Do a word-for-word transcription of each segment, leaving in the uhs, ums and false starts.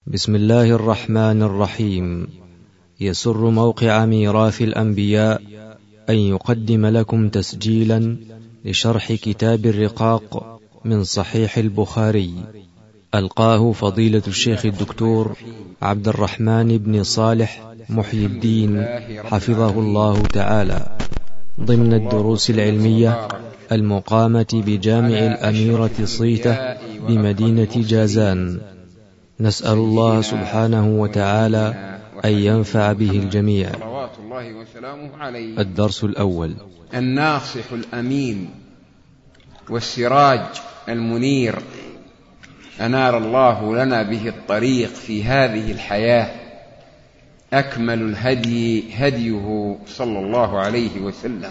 بسم الله الرحمن الرحيم. يسر موقع ميراث الأنبياء أن يقدم لكم تسجيلا لشرح كتاب الرقاق من صحيح البخاري، ألقاه فضيلة الشيخ الدكتور عبد الرحمن بن صالح محي الدين حفظه الله تعالى، ضمن الدروس العلمية المقامة بجامع الأميرة صيته بمدينة جازان. نسأل الله سبحانه وتعالى أن ينفع به الجميع. صلوات الله وسلامه عليه. الدرس الأول: الناصح الأمين والسراج المنير، أنار الله لنا به الطريق في هذه الحياة. أكمل الهدي هديه صلى الله عليه وسلم،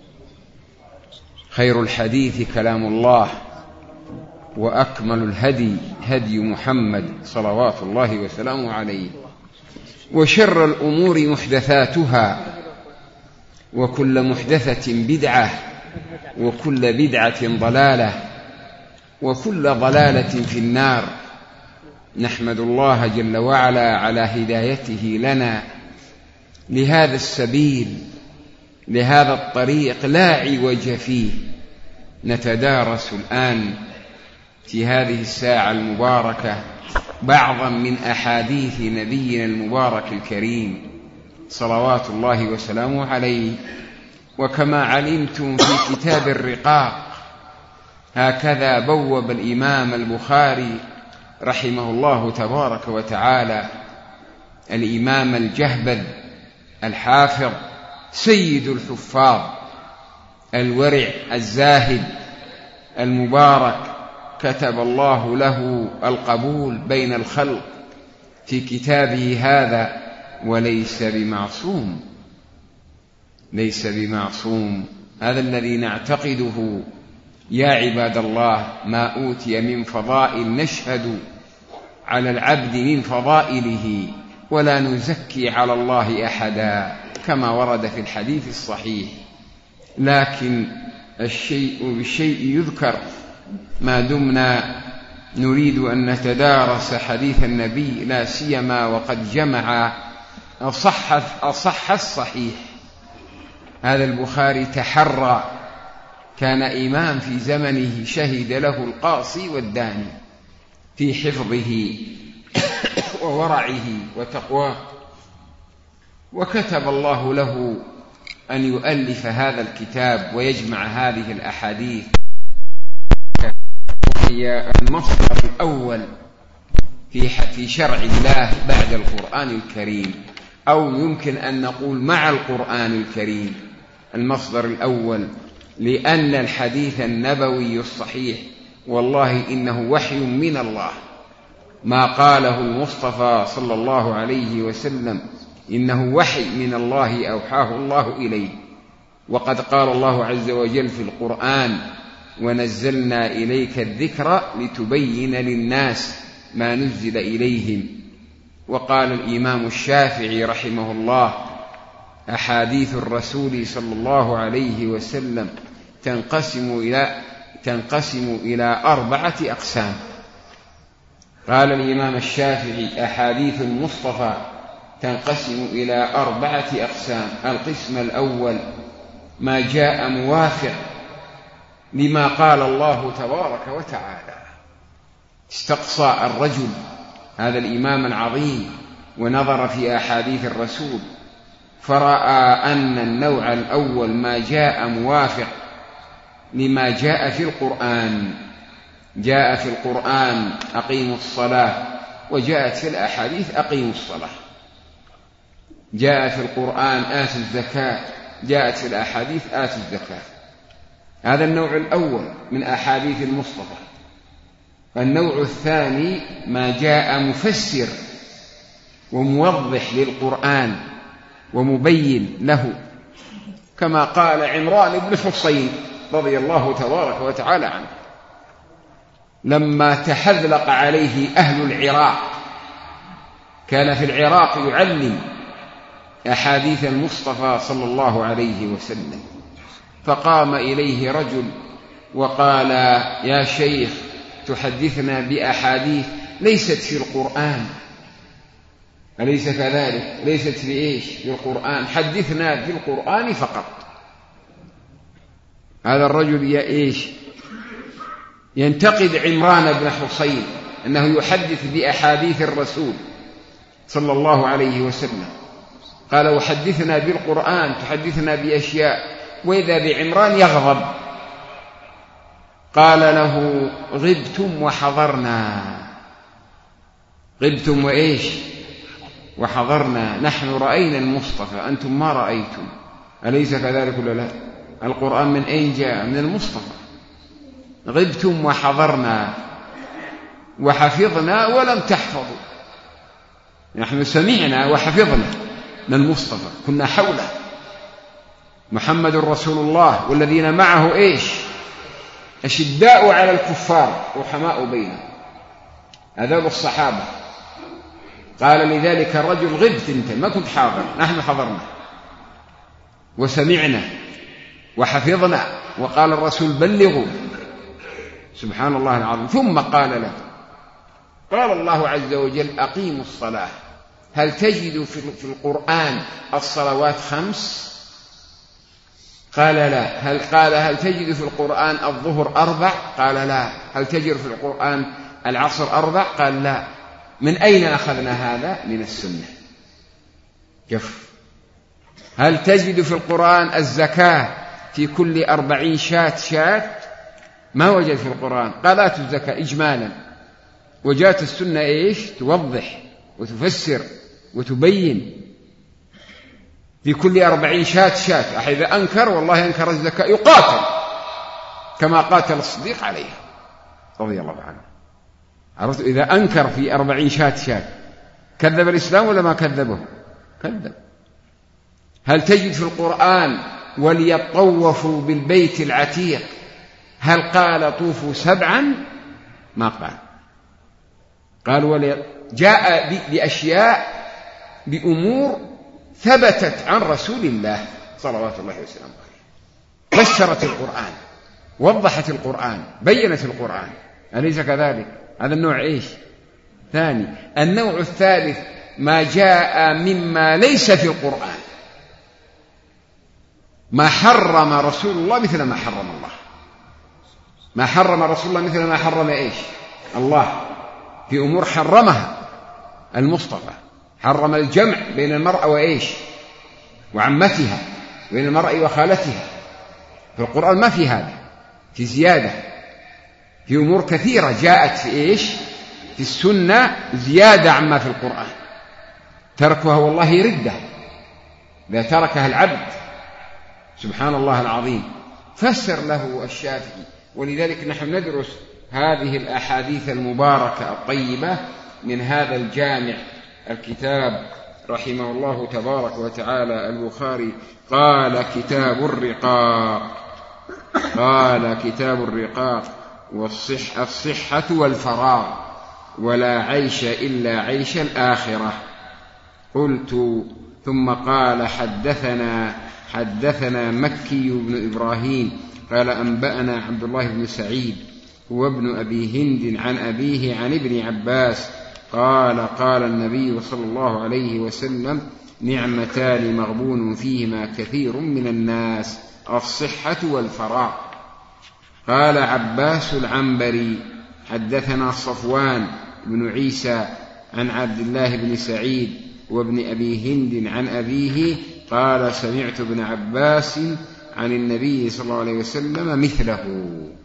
خير الحديث كلام الله، وأكمل الهدي هدي محمد صلوات الله وسلامه عليه. وشر الأمور محدثاتها، وكل محدثة بدعة، وكل بدعة ضلالة، وكل ضلالة في النار. نحمد الله جل وعلا على هدايته لنا لهذا السبيل، لهذا الطريق لا عوج فيه. نتدارس الآن في هذه الساعة المباركة بعضا من أحاديث نبينا المبارك الكريم صلوات الله وسلامه عليه. وكما علمتم في كتاب الرقاق هكذا بوب الإمام البخاري رحمه الله تبارك وتعالى الإمام الجهبذ الحافظ سيد الحفاظ الورع الزاهد المبارك، كتب الله له القبول بين الخلق في كتابه هذا، وليس بمعصوم. ليس بمعصوم، هذا الذي نعتقده يا عباد الله. ما أوتي من فضائل نشهد على العبد من فضائله، ولا نزكي على الله أحدا، كما ورد في الحديث الصحيح. لكن الشيء بالشيء يذكر، ما دمنا نريد أن نتدارس حديث النبي، لا سيما وقد جمع أصح, أصح الصحيح. هذا البخاري تحرى، كان إمام في زمنه شهد له القاصي والداني في حفظه وورعه وتقواه، وكتب الله له أن يؤلف هذا الكتاب ويجمع هذه الأحاديث. هي المصدر الأول في في شرع الله بعد القرآن الكريم، أو يمكن أن نقول مع القرآن الكريم المصدر الأول، لأن الحديث النبوي الصحيح والله إنه وحي من الله. ما قاله المصطفى صلى الله عليه وسلم إنه وحي من الله أوحاه الله إليه. وقد قال الله عز وجل في القرآن: ونزلنا إليك الذكر لتبين للناس ما نزل إليهم. وقال الإمام الشافعي رحمه الله: أحاديث الرسول صلى الله عليه وسلم تنقسم إلى تنقسم إلى أربعة أقسام. قال الإمام الشافعي: أحاديث المصطفى تنقسم إلى أربعة أقسام. القسم الأول ما جاء موافق لما قال الله تبارك وتعالى. استقصى الرجل هذا الإمام العظيم ونظر في أحاديث الرسول، فرأى أن النوع الأول ما جاء موافق لما جاء في القرآن. جاء في القرآن أقيموا الصلاة، وجاءت في الأحاديث أقيموا الصلاة. جاء في القرآن آتوا الزكاة، جاءت في الأحاديث آتوا الزكاة. هذا النوع الأول من أحاديث المصطفى. النوع الثاني ما جاء مفسر وموضح للقرآن ومبين له، كما قال عمران بن حصين رضي الله تبارك وتعالى عنه لما تحذلق عليه أهل العراق، كان في العراق يعلم أحاديث المصطفى صلى الله عليه وسلم، فقام إليه رجل وقال: يا شيخ، تحدثنا بأحاديث ليست في القرآن أليس كذلك؟ ليست في إيش؟ في القرآن. حدثنا في القرآن فقط. هذا الرجل يا إيش ينتقد عمران بن حصين أنه يحدث بأحاديث الرسول صلى الله عليه وسلم. قال وحدثنا بالقرآن تحدثنا بأشياء، وإذا بعمران يغضب. قال له غبتم وحضرنا، غبتم وإيش وحضرنا، نحن رأينا المصطفى أنتم ما رأيتم، أليس كذلك ولا لا؟ القرآن من أين جاء؟ من المصطفى. غبتم وحضرنا وحفظنا ولم تحفظوا، نحن سمعنا وحفظنا من المصطفى، كنا حوله. محمد رسول الله والذين معه إيش أشداء على الكفار رحماء بينهم، هذول الصحابة. قال لذلك الرجل غبت أنت، ما كنت حاضر، نحن حضرنا وسمعنا وحفظنا. وقال الرسول بلغوا، سبحان الله العظيم. ثم قال له قال الله عز وجل أقيموا الصلاة، هل تجد في القرآن الصلوات خمس؟ قال لا. هل قال هل تجد في القرآن الظهر أربع؟ قال لا. هل تجد في القرآن العصر أربع؟ قال لا. من أين أخذنا هذا؟ من السنة. كف. هل تجد في القرآن الزكاة في كل أربعين شاة شاة؟ ما وجد في القرآن. قالت الزكاة إجمالا، وجاءت السنة إيش توضح وتفسر وتبين في كل أربعين شاة شاة. إذا أنكر والله أنكر الزكاة يقاتل كما قاتل الصديق عليها رضي الله عنه. عرفت؟ إذا أنكر في أربعين شاة شاة كذب الإسلام ولا ما كذبه؟ كذب. هل تجد في القرآن وليطوفوا بالبيت العتيق؟ هل قال طوفوا سبعا؟ ما قال. قال ولي جاء بأشياء بأمور ثبتت عن رسول الله صلوات الله وسلامه عليه، بشرت القرآن، وضحت القرآن، بينت القرآن، أليس كذلك؟ هذا النوع إيش؟ ثاني. النوع الثالث ما جاء مما ليس في القرآن، ما حرم رسول الله مثل ما حرم الله، ما حرم رسول الله مثل ما حرم إيش؟ الله، في أمور حرمها المصطفى. حرم الجمع بين المرأة وإيش؟ وعمتها، بين المرأة وخالتها. في القرآن ما في هذا، في زيادة في أمور كثيرة جاءت في إيش؟ في السنة زيادة عما في القرآن. تركها والله ردة إذا تركها العبد، سبحان الله العظيم. فسر له الشافعي. ولذلك نحن ندرس هذه الأحاديث المباركة الطيبة من هذا الجامع الكتاب رحمه الله تبارك وتعالى البخاري. قال كتاب الرقاق، قال كتاب الرقاق والصح الصحة والفراغ، ولا عيش إلا عيش الآخرة. قلت ثم قال حدثنا حدثنا مكي بن إبراهيم قال أنبأنا عبد الله بن سعيد هو ابن أبي هند عن أبيه عن ابن عباس قال قال النبي صلى الله عليه وسلم نعمتان مغبون فيهما كثير من الناس الصحة والفراغ. قال عباس العنبري حدثنا صفوان بن عيسى عن عبد الله بن سعيد وابن أبي هند عن أبيه قال سمعت ابن عباس عن النبي صلى الله عليه وسلم مثله.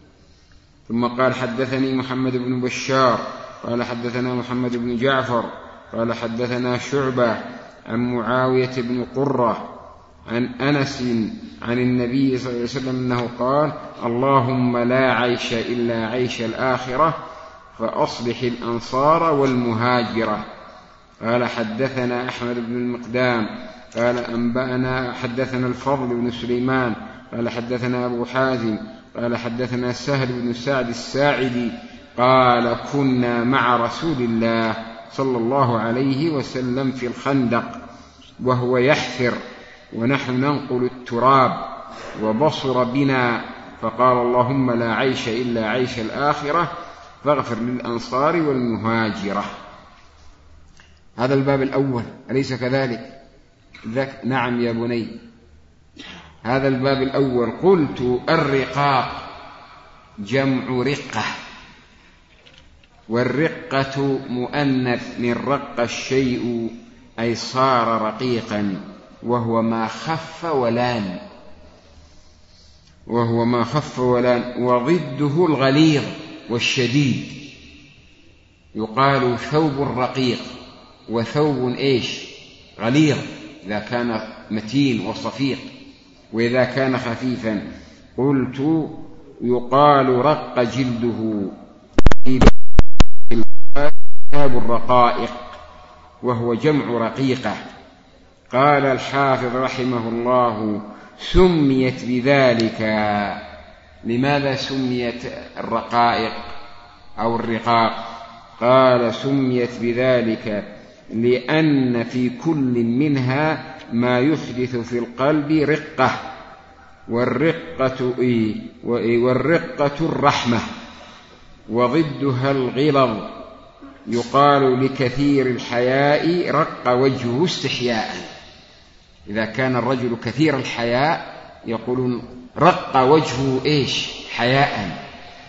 ثم قال حدثني محمد بن بشار قال حدثنا محمد بن جعفر قال حدثنا شعبة عن معاوية بن قرة عن أنس عن النبي صلى الله عليه وسلم أنه قال اللهم لا عيش إلا عيش الآخرة فأصلح الأنصار والمهاجرة. قال حدثنا أحمد بن المقدام قال أنبأنا حدثنا الفضل بن سليمان قال حدثنا أبو حازم قال حدثنا سهل بن سعد الساعدي قال كنا مع رسول الله صلى الله عليه وسلم في الخندق وهو يحفر ونحن ننقل التراب وبصر بنا فقال اللهم لا عيش إلا عيش الآخرة فاغفر للأنصار والمهاجرة. هذا هذا الباب الأول، أليس كذلك؟ ذك نعم يا بني، هذا الباب الأول. قلت الرقاق جمع رقة، والرقة مؤنث من رق الشيء أي صار رقيقا، وهو ما خف ولان، وهو ما خف ولان، وضده الغليظ والشديد. يقال ثوب رقيق وثوب إيش غليظ إذا كان متين وصفيق، وإذا كان خفيفا. قلت يقال رق جلده، ثوب الرقائق وهو جمع رقيقة. قال الحافظ رحمه الله سميت بذلك. لماذا سميت الرقائق أو الرقاق؟ قال سميت بذلك لأن في كل منها ما يحدث في القلب رقة، والرقة إيه؟ والرقة الرحمة، وضدها الغلظ. يقال لكثير الحياء رق وجهه استحياء، إذا كان الرجل كثير الحياء يقولون رق وجهه إيش حياء.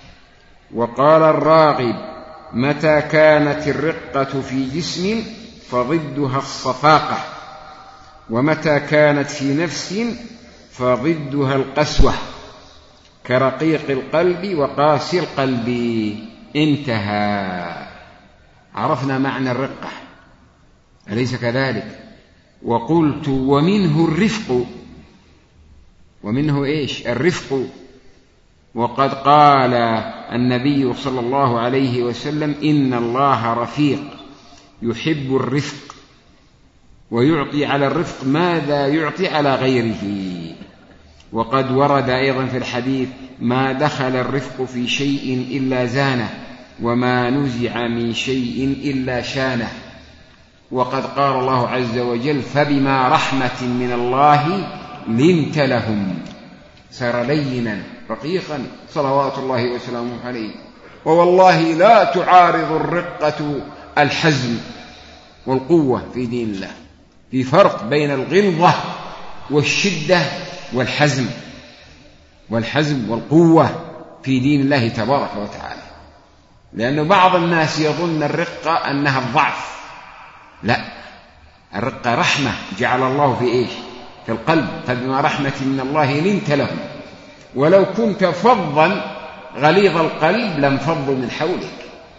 وقال الراغب متى كانت الرقة في جسم فضدها الصفاقة، ومتى كانت في نفس فضدها القسوة، كرقيق القلب وقاسي القلب. انتهى. عرفنا معنى الرقة، أليس كذلك؟ وقلت ومنه الرفق، ومنه إيش الرفق. وقد قال النبي صلى الله عليه وسلم إن الله رفيق يحب الرفق، ويعطي على الرفق ماذا يعطي على غيره. وقد ورد أيضا في الحديث ما دخل الرفق في شيء إلا زانه، وما نزع من شيء إلا شانه. وقد قال الله عز وجل فبما رحمة من الله لنت لهم، صار لينا رقيقا صلوات الله وسلامه عليه. ووالله لا تعارض الرقة الحزم والقوة في دين الله، في فرق بين الغلظة والشدة والحزم، والحزم والقوة في دين الله تبارك وتعالى. لأن بعض الناس يظن الرقة أنها الضعف، لا، الرقة رحمة جعل الله في إيش في القلب، فبما رحمة من الله لنت لهم، ولو كنت فظا غليظ القلب لم فضوا من حولك.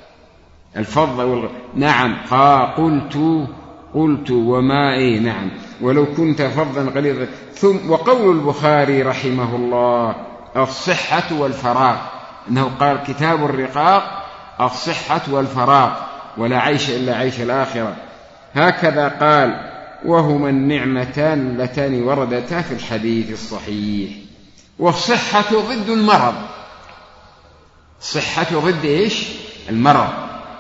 الفض والغ... نعم. قلت قلت وما إيه نعم ولو كنت فظا غليظ. ثم وقول البخاري رحمه الله الصحة والفراغ، أنه قال كتاب الرقاق الصحة والفراغ، ولا عيش إلا عيش الآخرة. هكذا قال وهما النعمتان اللتان وردتا في الحديث الصحيح. والصحة ضد المرض، صحة ضد إيش المرض،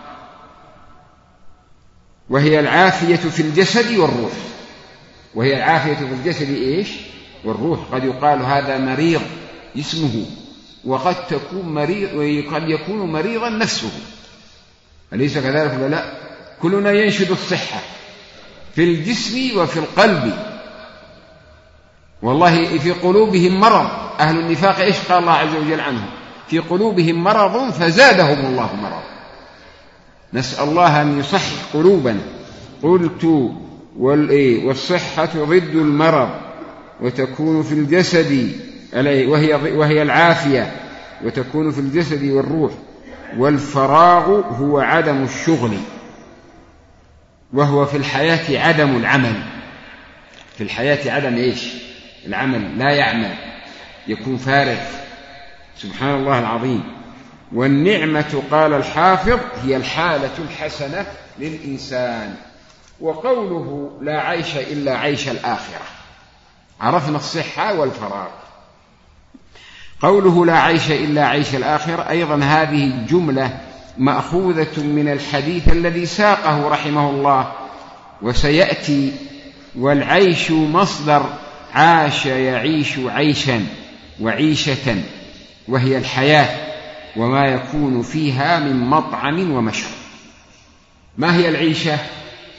وهي العافية في الجسد والروح، وهي العافية في الجسد إيش والروح. قد يقال هذا مريض جسمه، وقد تكون مريض وقد يكون مريضا نفسه، أليس كذلك ولا لا؟ كلنا ينشد الصحة في الجسم وفي القلب. والله في قلوبهم مرض، أهل النفاق إيش قال الله عز وجل عنهم؟ في قلوبهم مرض فزادهم الله مرض. نسأل الله أن يصحح قلوبنا. قلت والصحة ضد المرض، وتكون في الجسد وهي, وهي العافية، وتكون في الجسد والروح. والفراغ هو عدم الشغل، وهو في الحياة عدم العمل. في الحياة عدم إيش العمل، لا يعمل، يكون فارغ. سبحان الله العظيم. والنعمة قال الحافظ هي الحالة الحسنة للإنسان. وقوله لا عيش إلا عيش الآخرة، عرفنا الصحة والفراغ. قوله لا عيش إلا عيش الآخرة أيضا هذه الجملة مأخوذة من الحديث الذي ساقه رحمه الله وسيأتي. والعيش مصدر عاش يعيش عيشا وعيشة، وهي الحياة وما يكون فيها من مطعم ومشرب. ما هي العيشة؟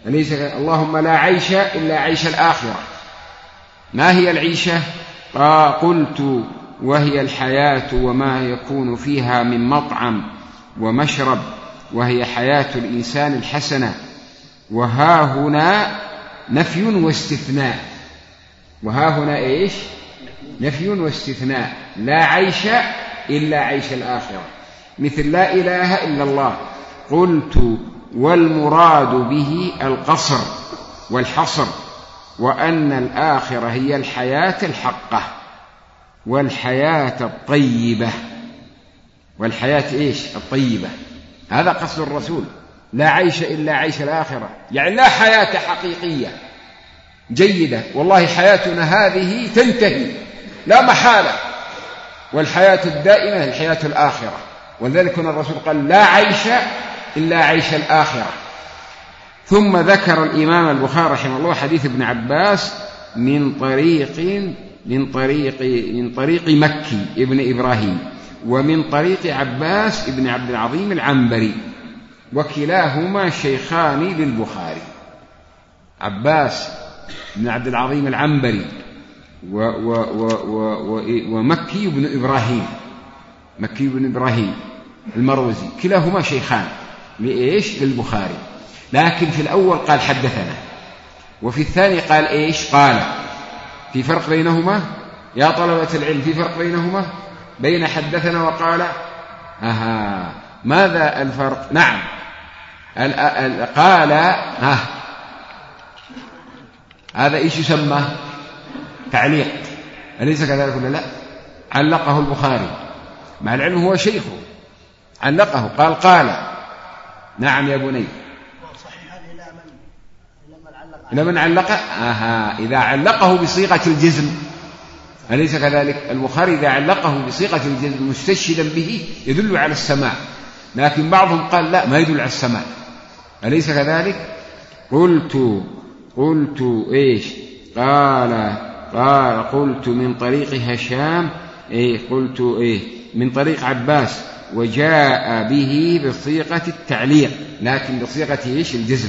أليس اللهم لا عيش إلا عيش الآخرة. ما هي العيشة؟ قلت وهي الحياة وما يكون فيها من مطعم ومشرب، وهي حياة الإنسان الحسنة. وها هنا نفي واستثناء، وها هنا إيش؟ نفي واستثناء. لا عيش إلا عيش الآخرة، مثل لا إله إلا الله. قلت والمراد به القصر والحصر، وأن الآخرة هي الحياة الحقة والحياة الطيبة. والحياة إيش؟ الطيبة. هذا قصد الرسول، لا عيش إلا عيش الآخرة، يعني لا حياة حقيقية جيدة، والله حياتنا هذه تنتهي لا محالة، والحياة الدائمة الحياة الآخرة. ولذلك هنا الرسول قال لا عيش إلا عيش الآخرة. ثم ذكر الإمام البخاري رحمه الله حديث ابن عباس من طريق من طريق من طريق مكي ابن إبراهيم، ومن طريق عباس ابن عبد العظيم العنبري، وكلاهما شيخان للبخاري. عباس بن عبد العظيم العنبري و و و و ومكي بن إبراهيم، مكي بن إبراهيم المروزي، كلاهما شيخان لإيش؟ للبخاري. لكن في الأول قال حدثنا، وفي الثاني قال إيش؟ قال. في فرق بينهما يا طلبة العلم؟ في فرق بينهما بين حدثنا وقال؟ أها، ماذا الفرق؟ نعم، ال ال قال ها هذا إيش يسمى؟ تعليق، أليس كذلك ولا لا؟ علقه البخاري مع العلم هو شيخه، علقه قال قال. نعم يا بني. إلى من علق؟ آها، إذا علقه بصيغة الجزم، أليس كذلك؟ البخاري إذا علقه بصيغة الجزم مستشهدا به يدل على السماع، لكن بعضهم قال لا، ما يدل على السماع، أليس كذلك؟ قلت قلت إيش؟ قال قال قلت من طريق هشام، إيه قلت إيه من طريق عباس، وجاء به بصيغة التعليق لكن بصيغة إيش؟ الجزم.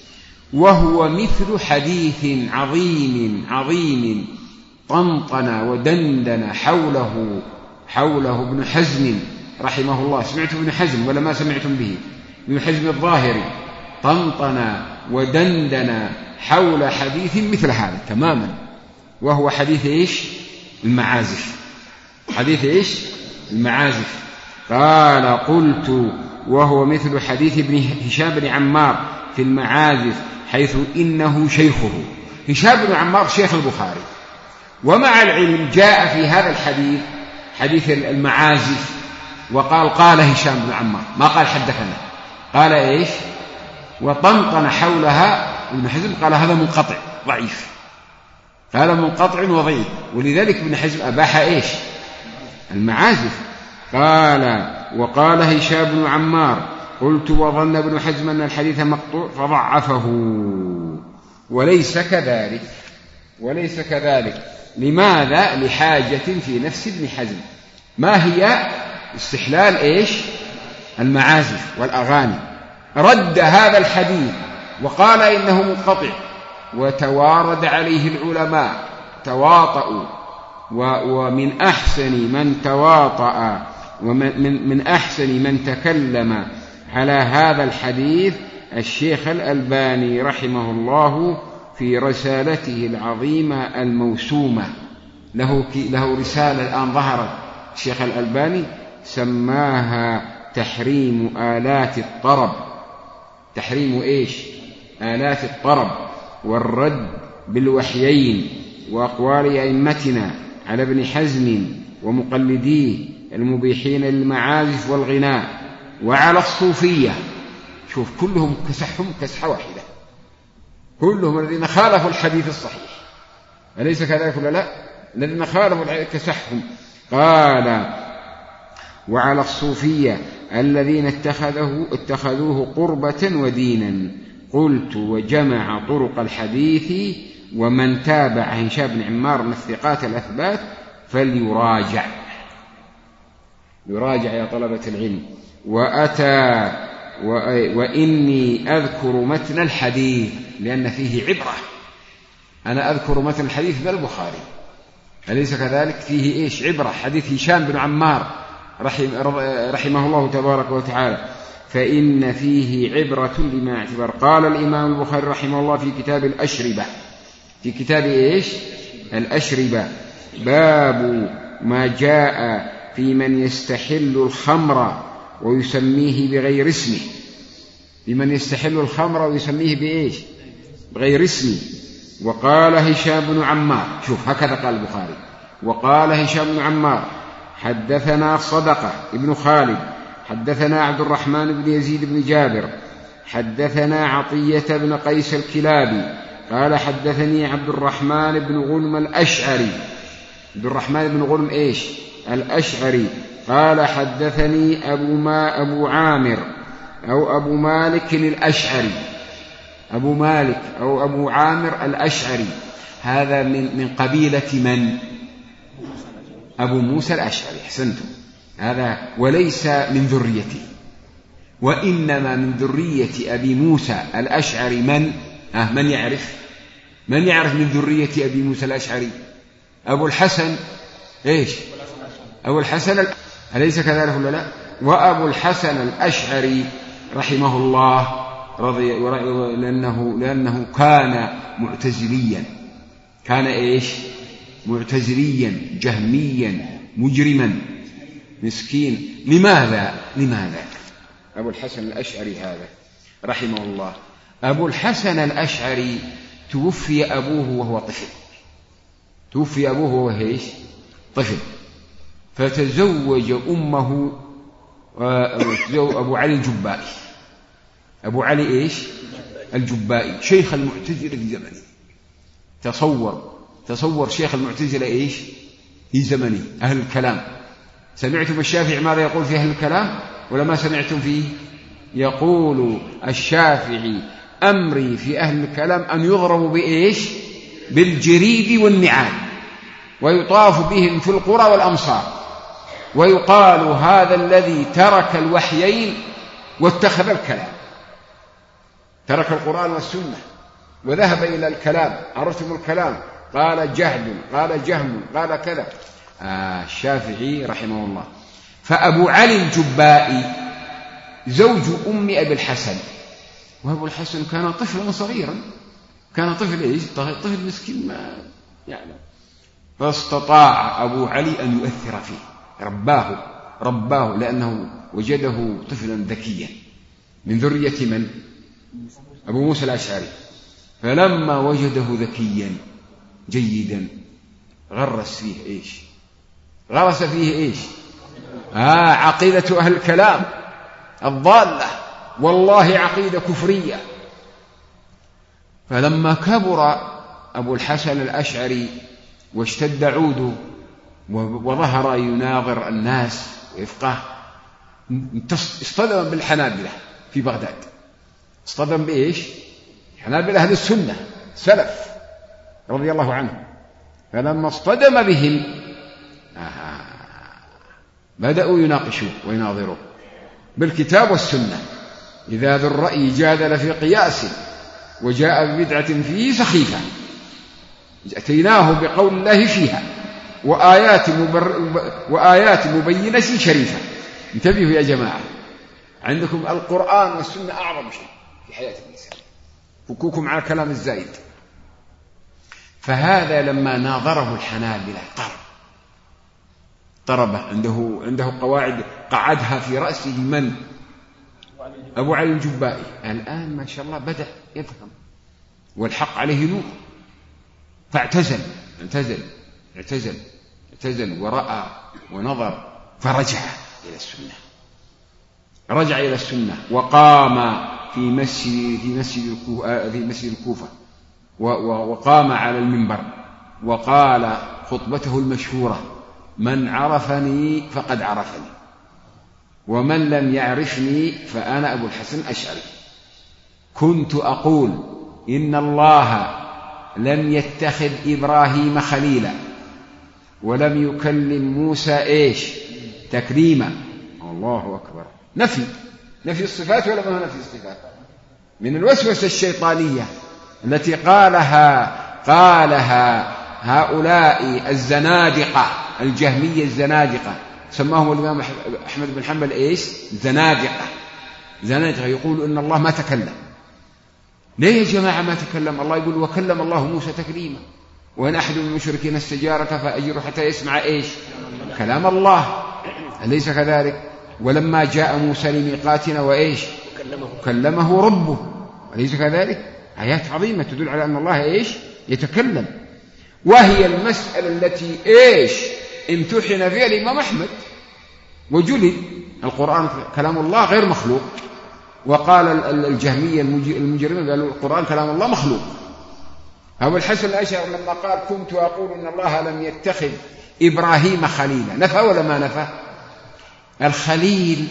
وهو مثل حديث عظيم عظيم طنطن ودندن حوله حوله ابن حزم رحمه الله. سمعت ابن حزم ولا ما سمعتم به؟ ابن حزم الظاهري طنطن ودندن حول حديث مثل هذا تماما، وهو حديث إيش؟ المعازف. حديث إيش؟ المعازف. قال قلت وهو مثل حديث ابن هشام بن عمار في المعازف، حيث إنه شيخه. هشام بن عمار شيخ البخاري، ومع العلم جاء في هذا الحديث حديث المعازف وقال قال هشام بن عمار، ما قال حدثنا، قال إيش؟ وطنطن حولها ابن حزم قال هذا منقطع ضعيف، هذا منقطع وضعيف، ولذلك ابن حزم أباح إيش؟ المعازف. قال وقال هشام بن عمار قلت وظن ابن حزم أن الحديث مقطوع فضعفه، وليس كذلك وليس كذلك. لماذا؟ لحاجة في نفس ابن حزم. ما هي؟ استحلال إيش؟ المعازف والأغاني. رد هذا الحديث وقال إنه منقطع، وتوارد عليه العلماء تواطؤوا، ومن أحسن من تواطأ ومن من أحسن من تكلم على هذا الحديث الشيخ الألباني رحمه الله في رسالته العظيمة الموسومة. له, له رسالة الآن ظهرت الشيخ الألباني سماها تحريم آلات الطرب. تحريم إيش؟ آلات الطرب، والرد بالوحيين، وأقوال أئمتنا على ابن حزم ومقلديه المبيحين للمعازف والغناء، وعلى الصوفية. شوف كلهم كسحهم كسحة واحدة، كلهم الذين خالفوا الحديث الصحيح، أليس كذلك ولا لا؟ الذين خالفوا الحديث كسحهم. قال وعلى الصوفية الذين اتخذوه, اتخذوه قربة ودينا. قلت وجمع طرق الحديث، ومن تابع هشام بن عمار من الثقات الأثبات فليراجع. يراجع يا طلبة العلم. وأتى وإني أذكر متن الحديث لأن فيه عبرة. أنا أذكر متن الحديث بالبخاري، أليس كذلك؟ فيه إيش؟ عبرة. حديث هشام بن عمار رحمه الله تبارك وتعالى، فإن فيه عبرة لما اعتبر. قال الإمام البخاري رحمه الله في كتاب الأشربة، في كتاب إيش؟ الأشربة: باب ما جاء في من يستحل الخمر ويسميه بغير اسمه. بمن يستحل الخمر ويسميه بإيش؟ بغير اسمه. وقال هشام بن عمار، شوف هكذا قال البخاري: وقال هشام بن عمار: حدثنا صدقة ابن خالد حدثنا عبد الرحمن بن يزيد بن جابر حدثنا عطية بن قيس الكلابي قال حدثني عبد الرحمن بن غنم الأشعري. عبد الرحمن بن غنم إيش؟ الأشعري. قال حدثني أبو, ما أبو عامر أو أبو مالك الأشعري، أبو مالك أو أبو عامر الأشعري، هذا من, من قبيلة من؟ أبو موسى الأشعري. حسنتم، هذا وليس من ذريته، وإنما من ذرية أبي موسى الأشعري من؟ آه من يعرف؟ من يعرف من ذرية أبي موسى الأشعري؟ أبو الحسن إيش؟ أبو الحسن ال... أليس كذلك ولا لا؟ وأبو الحسن الأشعري رحمه الله رضي لأنه, لأنه كان معتزليا، كان إيش؟ معتزليا جهميا مجرما مسكين. لماذا؟ لماذا أبو الحسن الأشعري هذا رحمه الله؟ أبو الحسن الأشعري توفي أبوه وهو طفل، توفي أبوه وهو إيش؟ طفل. فتزوج أمه أبو علي الجبائي. أبو علي إيش؟ الجبائي شيخ المعتزلة في زمنه. تصور تصور شيخ المعتزلة إيش في زمنه؟ أهل الكلام. سمعتم الشافعي ماذا يقول في أهل الكلام ولا ما سمعتم فيه؟ يقول الشافعي: أمري في أهل الكلام أن يضربوا بإيش؟ بالجريد والنعال، ويطاف بهم في القرى والأمصار، ويقال هذا الذي ترك الوحيين واتخذ الكلام، ترك القرآن والسنة وذهب إلى الكلام. عرفتم الكلام؟ قال جهل، قال جهم، قال كذا. آه الشافعي رحمه الله. فأبو علي الجبائي زوج أم أبي الحسن، وأبو الحسن كان طفلا صغيرا، كان طفل إيش؟ طفل مسكين ما يعلم. فاستطاع أبو علي أن يؤثر فيه، رباه رباه لأنه وجده طفلا ذكيا من ذرية من؟ أبو موسى الأشعري. فلما وجده ذكيا جيدا غرس فيه إيش؟ غرس فيه إيش؟ آه عقيدة أهل الكلام الضالة، والله عقيدة كفرية. فلما كبر أبو الحسن الأشعري واشتد عوده وظهر يناظر الناس ويفقه، اصطدم بالحنابلة في بغداد. اصطدم بإيش؟ حنابلة أهل السنة سلف رضي الله عنهم. فلما اصطدم بهم آه بدأوا يناقشوه ويناظروه بالكتاب والسنة. إذا ذو الرأي جادل في قياس وجاء ببدعة فيه سخيفة أتيناه بقول الله فيها وآيات, مبر... وآيات مبينة شريفة. انتبهوا يا جماعة، عندكم القرآن والسنة أعظم شيء في حياة الإنسان، فكوكم على الكلام الزايد. فهذا لما ناظره الحنابلة طرب طربه، عنده عنده قواعد قعدها في رأسه من؟ أبو علي الجبائي. الآن ما شاء الله بدأ يفهم والحق عليه نور، فاعتزل اعتزل اعتزل اعتزل ورأى ونظر، فرجع إلى السنة، رجع إلى السنة وقام في مسجد في مسجد في مسجد الكوفة، وقام على المنبر وقال خطبته المشهورة: من عرفني فقد عرفني، ومن لم يعرفني فأنا أبو الحسن الأشعري. كنت أقول إن الله لم يتخذ إبراهيم خليلا ولم يكلم موسى إيش؟ تكريما. الله أكبر. نفي نفي الصفات ولا ما هو نفي الصفات؟ من الوسوسة الشيطانية التي قالها قالها هؤلاء الزنادقة الجهمية الزنادقة، سماهم الإمام أحمد بن حنبل إيش؟ زنادقة. زنادقة يقول إن الله ما تكلم. ليه يا جماعة ما تكلم؟ الله يقول وكلم الله موسى تكليما، وإن أحد من المشركين استجارك فأجره حتى يسمع إيش؟ كلام الله، أليس كذلك؟ ولما جاء موسى لميقاتنا وإيش؟ كلمه ربه، أليس كذلك؟ آيات عظيمة تدل على أن الله إيش؟ يتكلم. وهي المسألة التي إيش؟ امتحن فيها الإمام أحمد وجلد. القرآن كلام الله غير مخلوق، وقال الجهمية المجرمين قالوا القرآن كلام الله مخلوق. أبو الحسن الأشعري لما قال كنت أقول إن الله لم يتخذ إبراهيم خليلا، نفى ولا ما نفى؟ الخليل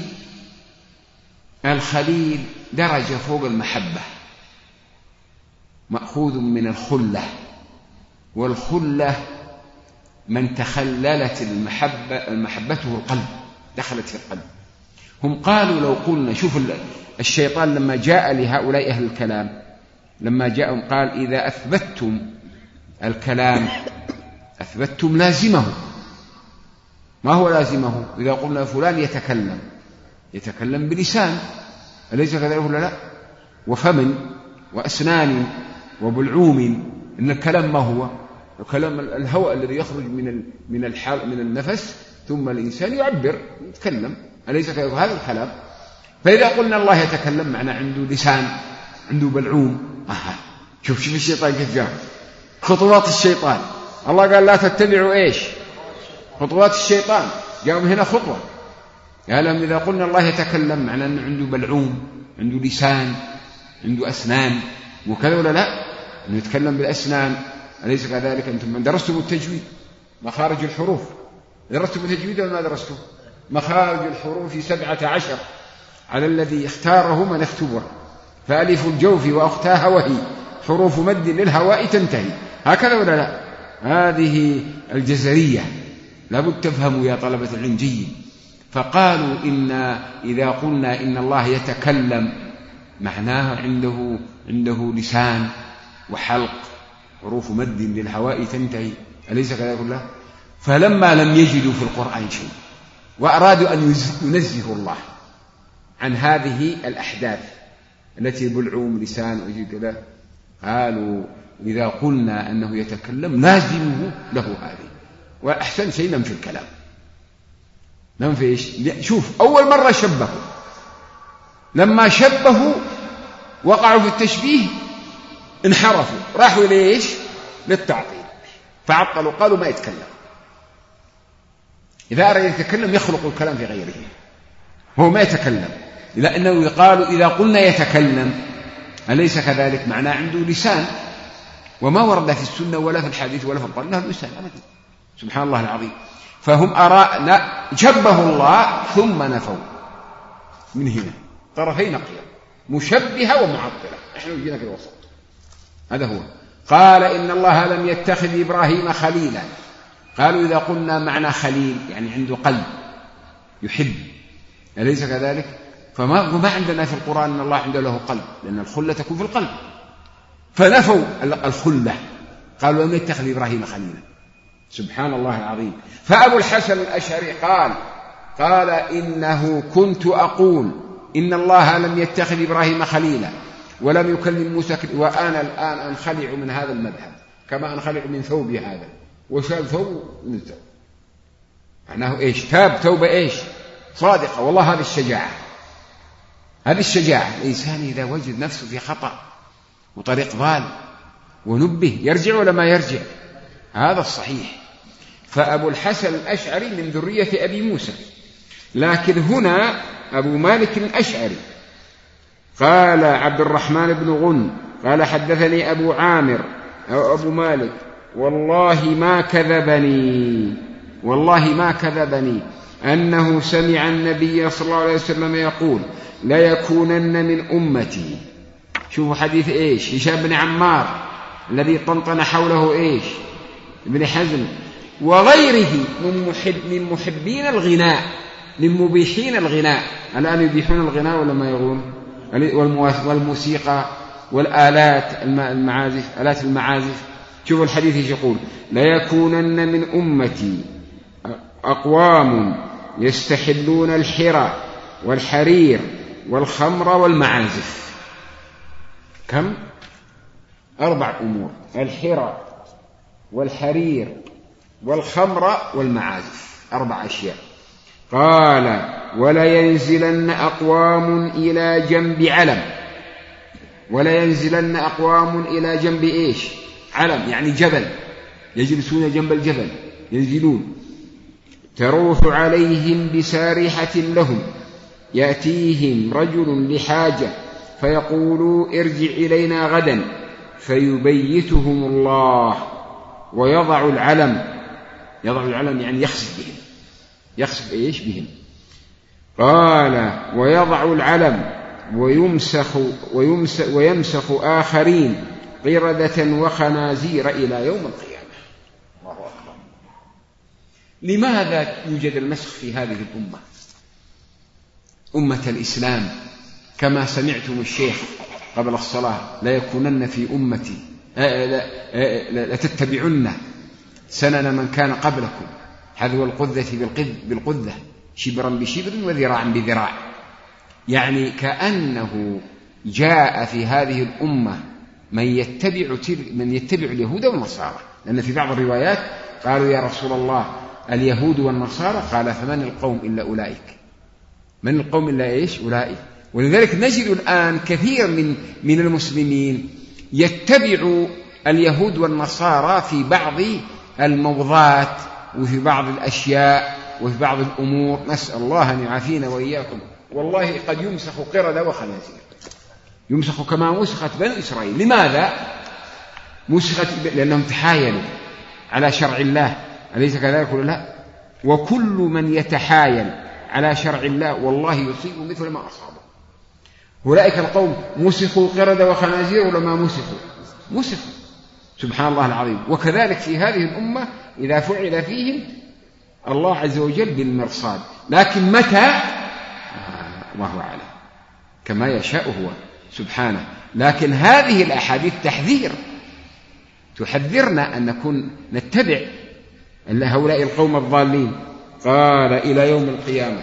الخليل درجة فوق المحبة، مأخوذ من الخلة، والخلة من تخللت المحبة المحبته القلب، دخلت في القلب. هم قالوا لو قلنا، شوف الشيطان لما جاء لهؤلاء أهل الكلام، لما جاءهم قال إذا أثبتتم الكلام أثبتتم لازمه. ما هو لازمه؟ إذا قلنا فلان يتكلم يتكلم بلسان، أليس كذلك ولا لا؟ وفم وأسنان وبلعوم. إن الكلام ما هو؟ الكلام الهواء الذي يخرج من من الحال من النفس، ثم الإنسان يعبر يتكلم، أليس كذلك؟ هذا الكلام. فإذا قلنا الله يتكلم معنا عنده لسان عنده بلعوم. آه. شوف شوف الشيطان كيف جاء خطوات الشيطان. الله قال لا تتبعوا إيش؟ خطوات الشيطان. جاءوا هنا خطوة، قال لهم إذا قلنا الله يتكلم معناه أنه عنده بلعوم عنده لسان عنده أسنان وكذا ولا لا؟ أنه يتكلم بالأسنان، أليس كذلك؟ أنتم من درستم التجويد مخارج الحروف، درستم التجويد ولا ما درستم؟ مخارج الحروف سبعة عشر على الذي اختاره من اختبر، فألف الجوف وأختاها وهي حروف مد للهواء تنتهي، هكذا ولا لا؟ هذه الجزرية لابد تفهموا يا طلبة العلم جيد. فقالوا إن إذا قلنا إن الله يتكلم معناه عنده عنده لسان وحلق حروف مد للهواء تنتهي، أليس كذلك الله؟ فلما لم يجدوا في القرآن شيء وأرادوا أن ينزهوا الله عن هذه الأحداث التي بلعوم لسان وجد كذا، قالوا إذا قلنا أنه يتكلم لازمه له هذه، وأحسن شيء ننفي الكلام. ننفي إيش؟ شوف أول مرة شبهوا، لما شبهوا وقعوا في التشبيه انحرفوا، راحوا إلى إيش؟ للتعطيل، فعطلوا قالوا ما يتكلم. إذا أراد يتكلم يخلق الكلام في غيره، هو ما يتكلم، لأنه قالوا إذا قلنا يتكلم أليس كذلك؟ معناه عنده لسان، وما ورد في السنة ولا في الحديث ولا في القرآن له لسان أبدا، سبحان الله العظيم. فهم أرى شبهوا الله ثم نفوا من هنا طرفي نقيا، مشبهة ومعطلة، نحن جينا في الوسط. هذا هو. قال إن الله لم يتخذ إبراهيم خليلا. قالوا إذا قلنا معنى خليل يعني عنده قلب يحب، أليس كذلك؟ فما ما عندنا في القرآن أن الله عنده له قلب، لأن الخلة تكون في القلب، فنفوا الخلة، قالوا لم يتخذ إبراهيم خليلا، سبحان الله العظيم. فأبو الحسن الأشعري قال قال إنه كنت أقول إن الله لم يتخذ إبراهيم خليلا ولم يكلم موسى، وأنا الآن أنخلع من هذا المذهب كما أنخلع من ثوبي هذا، وشال ثوب نزل. معناه إيش؟ تاب توبة إيش؟ صادقة. والله هذه الشجاعة، هذه الشجاعة. الإنسان إذا وجد نفسه في خطأ وطريق ضال ونبه يرجع ولا ما يرجع؟ هذا الصحيح. فأبو الحسن الأشعري من ذرية أبي موسى، لكن هنا أبو مالك الأشعري قال عبد الرحمن بن غن قال حدثني أبو عامر أو أبو مالك والله ما كذبني والله ما كذبني أنه سمع النبي صلى الله عليه وسلم يقول لا يكونن من أمتي. شوفوا حديث إيش؟ هشام بن عمار الذي طنطن حوله إيش؟ ابن حزم وغيره من, محب من محبين الغناء للمبيحين الغناء. الآن يبيحون الغناء ولا ما يغون؟ والموسيقى والآلات المعازف، آلات المعازف. شوفوا الحديث يقول: ليكونن من أمتي أقوام يستحلون الحرى والحرير والخمر والمعازف. كم؟ أربع أمور: الحرى والحرير والخمر والمعازف، أربع أشياء. قال: ولينزلن أقوام إلى جنب علم. ولينزلن أقوام إلى جنب إيش؟ علم، يعني جبل، يجلسون جنب الجبل، ينزلون. تروح عليهم بسارحة لهم، يأتيهم رجل لحاجة فيقول: ارجع إلينا غدا، فيبيتهم الله ويضع العلم. يضع العلم يعني يخسف بهم. يخسف إيش بهم؟ قال: ويضع العلم ويمسخ, ويمسخ, ويمسخ آخرين قردة وخنازير إلى يوم القيامة. الله أكبر. لماذا يوجد المسخ في هذه الأمة؟ أمة الإسلام، كما سمعتم الشيخ قبل الصلاة: لا يكونن في أمتي لتتبعن سنن من كان قبلكم، حذو القذة بالقذة، شبرا بشبر وذراعا بذراع. يعني كأنه جاء في هذه الأمة من يتبع, من يتبع اليهود والنصارى، لأن في بعض الروايات قالوا: يا رسول الله اليهود والنصارى؟ قال: فمن القوم إلا أولئك. من القوم إلا إيش؟ أولئك. ولذلك نجد الآن كثير من, من المسلمين يتبع اليهود والنصارى في بعض الموضات وفي بعض الأشياء وفي بعض الأمور. نسأل الله أن يعافينا وإياكم. والله قد يمسخ قردة وخنازير، يمسخ كما مسخت بني إسرائيل. لماذا مسخت؟ لأنهم تحايلوا على شرع الله، أليس كذلك ولا لا؟ وكل من يتحايل على شرع الله والله يصيب مثل ما أصابه. أولئك القوم مسخوا قردة وخنازير ولا ما مسخوا؟ مسخوا، سبحان الله العظيم. وكذلك في هذه الأمة إذا فعل فيهم الله عز وجل بالمرصاد، لكن متى؟ الله أعلم، كما يشاء هو سبحانه. لكن هذه الأحاديث تحذير، تحذرنا أن نكون نتبع هؤلاء القوم الضالين. قال: إلى يوم القيامة.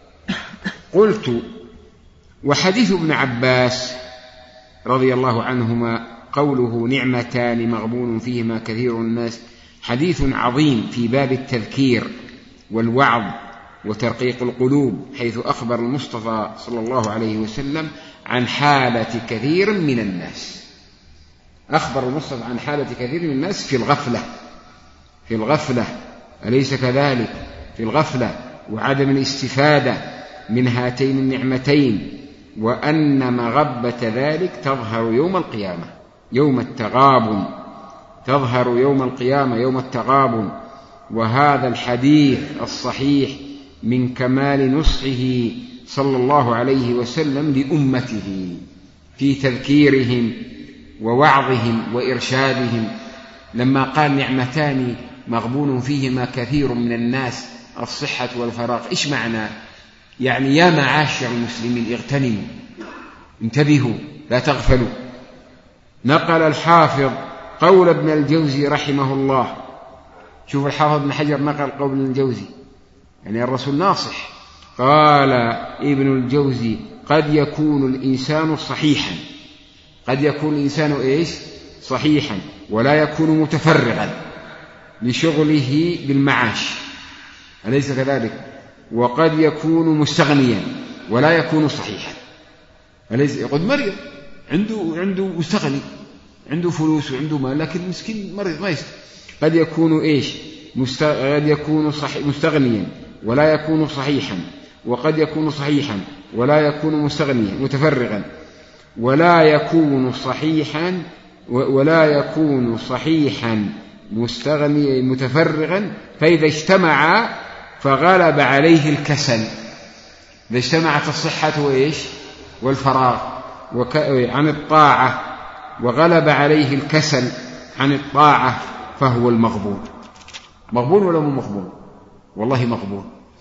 قلت: وحديث ابن عباس رضي الله عنهما قوله: نعمتان مغبون فيهما كثير الناس، حديث عظيم في باب التذكير والوعظ وترقيق القلوب، حيث أخبر المصطفى صلى الله عليه وسلم عن حالة كثير من الناس. أخبر المصطفى عن حالة كثير من الناس في الغفلة، في الغفلة، أليس كذلك؟ في الغفلة وعدم الاستفادة من هاتين النعمتين، وأن مغبة ذلك تظهر يوم القيامة، يوم التغابن، تظهر يوم القيامة يوم التغابن. وهذا الحديث الصحيح من كمال نصحه صلى الله عليه وسلم لأمته في تذكيرهم ووعظهم وإرشادهم، لما قال: نعمتان مغبون فيهما كثير من الناس، الصحة والفراغ. إيش معنى؟ يعني يا معاشر المسلمين اغتنموا، انتبهوا، لا تغفلوا. نقل الحافظ قول ابن الجوزي رحمه الله. شوف الحافظ ابن حجر نقل قول ابن الجوزي، يعني الرسول ناصح. قال ابن الجوزي: قد يكون الإنسان صحيحا، قد يكون الإنسان إيش؟ صحيحا، ولا يكون متفرغا لشغله بالمعاش، أليس كذلك؟ وقد يكون مستغنيا ولا يكون صحيحا، أليس؟ يقول مريض عنده عنده مستغني، عنده فلوس وعنده مال، لكن مسكين مريض ما يستطيع. قد يكون إيش؟ قد يكون مستغنيا ولا يكون صحيحا، وقد يكون صحيحا ولا يكون مستغنيا متفرغا، ولا يكون صحيحا ولا يكون صحيحا مستغنيا متفرغا. فإذا اجتمع فغلب عليه الكسل، إذا اجتمعت الصحة وإيش؟ والفراغ وك... عن الطاعة، وغلب عليه الكسل عن الطاعة، فهو المغبون. مغبون ولا مو مغبون؟ والله مغبون.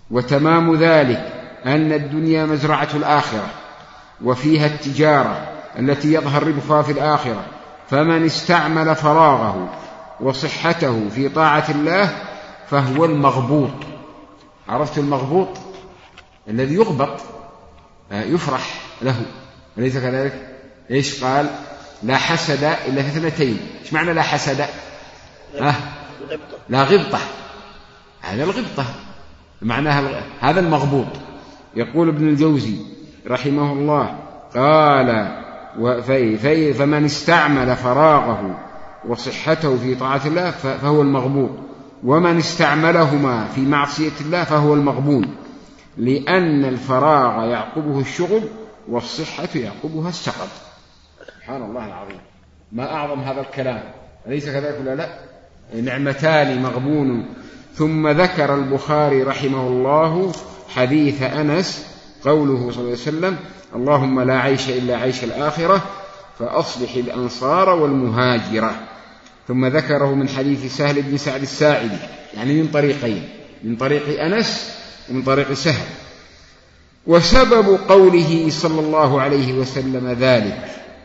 وتمام ذلك أن الدنيا مزرعة الآخرة وفيها التجارة التي يظهر ربحها في الآخرة، فمن استعمل فراغه وصحته في طاعة الله فهو المغبوط. عرفت المغبوط؟ الذي يغبط يفرح له، أليس كذلك؟ إيش قال؟ لا حسد إلا في اثنتين. إيش معنى لا حسد؟ أه؟ لا غبطة. هذا الغبطة معناها هذا المغبوط. يقول ابن الجوزي رحمه الله قال فمن استعمل فراغه وصحته في طاعة الله فهو المغبوط، ومن استعملهما في معصية الله فهو المغبون، لأن الفراغ يعقبه الشغل والصحة يعقبها السقط. سبحان الله العظيم، ما أعظم هذا الكلام، أليس كذلك ولا لا؟ نعمتان مغبون. ثم ذكر البخاري رحمه الله حديث أنس قوله صلى الله عليه وسلم: اللهم لا عيش إلا عيش الآخرة فأصلح الأنصار والمهاجرة. ثم ذكره من حديث سهل بن سعد الساعدي، يعني من طريقين، من طريق أنس ومن طريق سهل. وسبب قوله صلى الله عليه وسلم ذلك،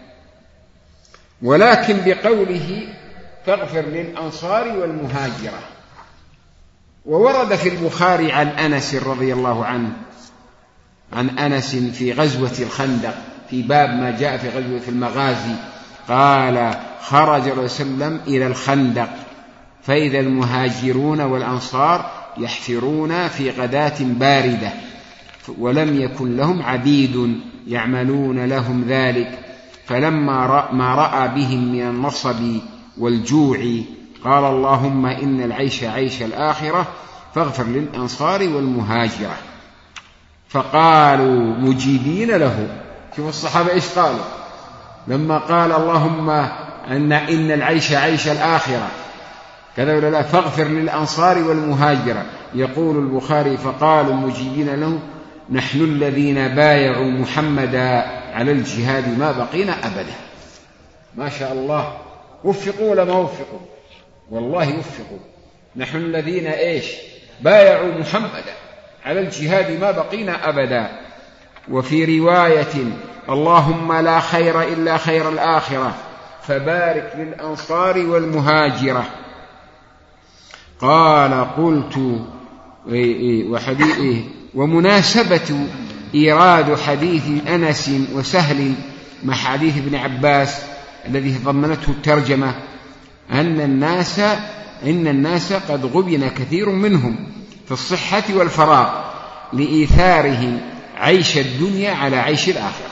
ولكن بقوله فاغفر للأنصار والمهاجرة. وورد في البخاري عن أنس رضي الله عنه، عن أنس في غزوة الخندق في باب ما جاء في غزوة المغازي، قال: خرج الرسول صلى الله عليه وسلم إلى الخندق فإذا المهاجرون والأنصار يحفرون في غداة باردة، ولم يكن لهم عبيد يعملون لهم ذلك، فلما رأى ما رأى بهم من النصب والجوع قال: اللهم إن العيش عيش الآخرة فاغفر للأنصار والمهاجرة. فقالوا مجيبين له. شوف الصحابة إيش قالوا لما قال اللهم أن إن العيش عيش الآخرة كذا ولا لا؟ فاغفر للأنصار والمهاجرة. يقول البخاري: فقالوا مجيبين له: نحن الذين بايعوا محمدا على الجهاد ما بقينا أبدا. ما شاء الله، وفقوا ولا ما وفقوا؟ والله وفقوا. نحن الذين إيش؟ بايعوا محمدا على الجهاد ما بقينا أبدا. وفي رواية: اللهم لا خير إلا خير الآخرة فبارك للأنصار والمهاجرة. قال: قلت وحديثه ومناسبة إيراد حديث أنس وسهل مع حديث ابن عباس الذي ضمنته الترجمة أن الناس إن الناس قد غبن كثير منهم في الصحة والفراغ لإيثارهم عيش الدنيا على عيش الآخرة.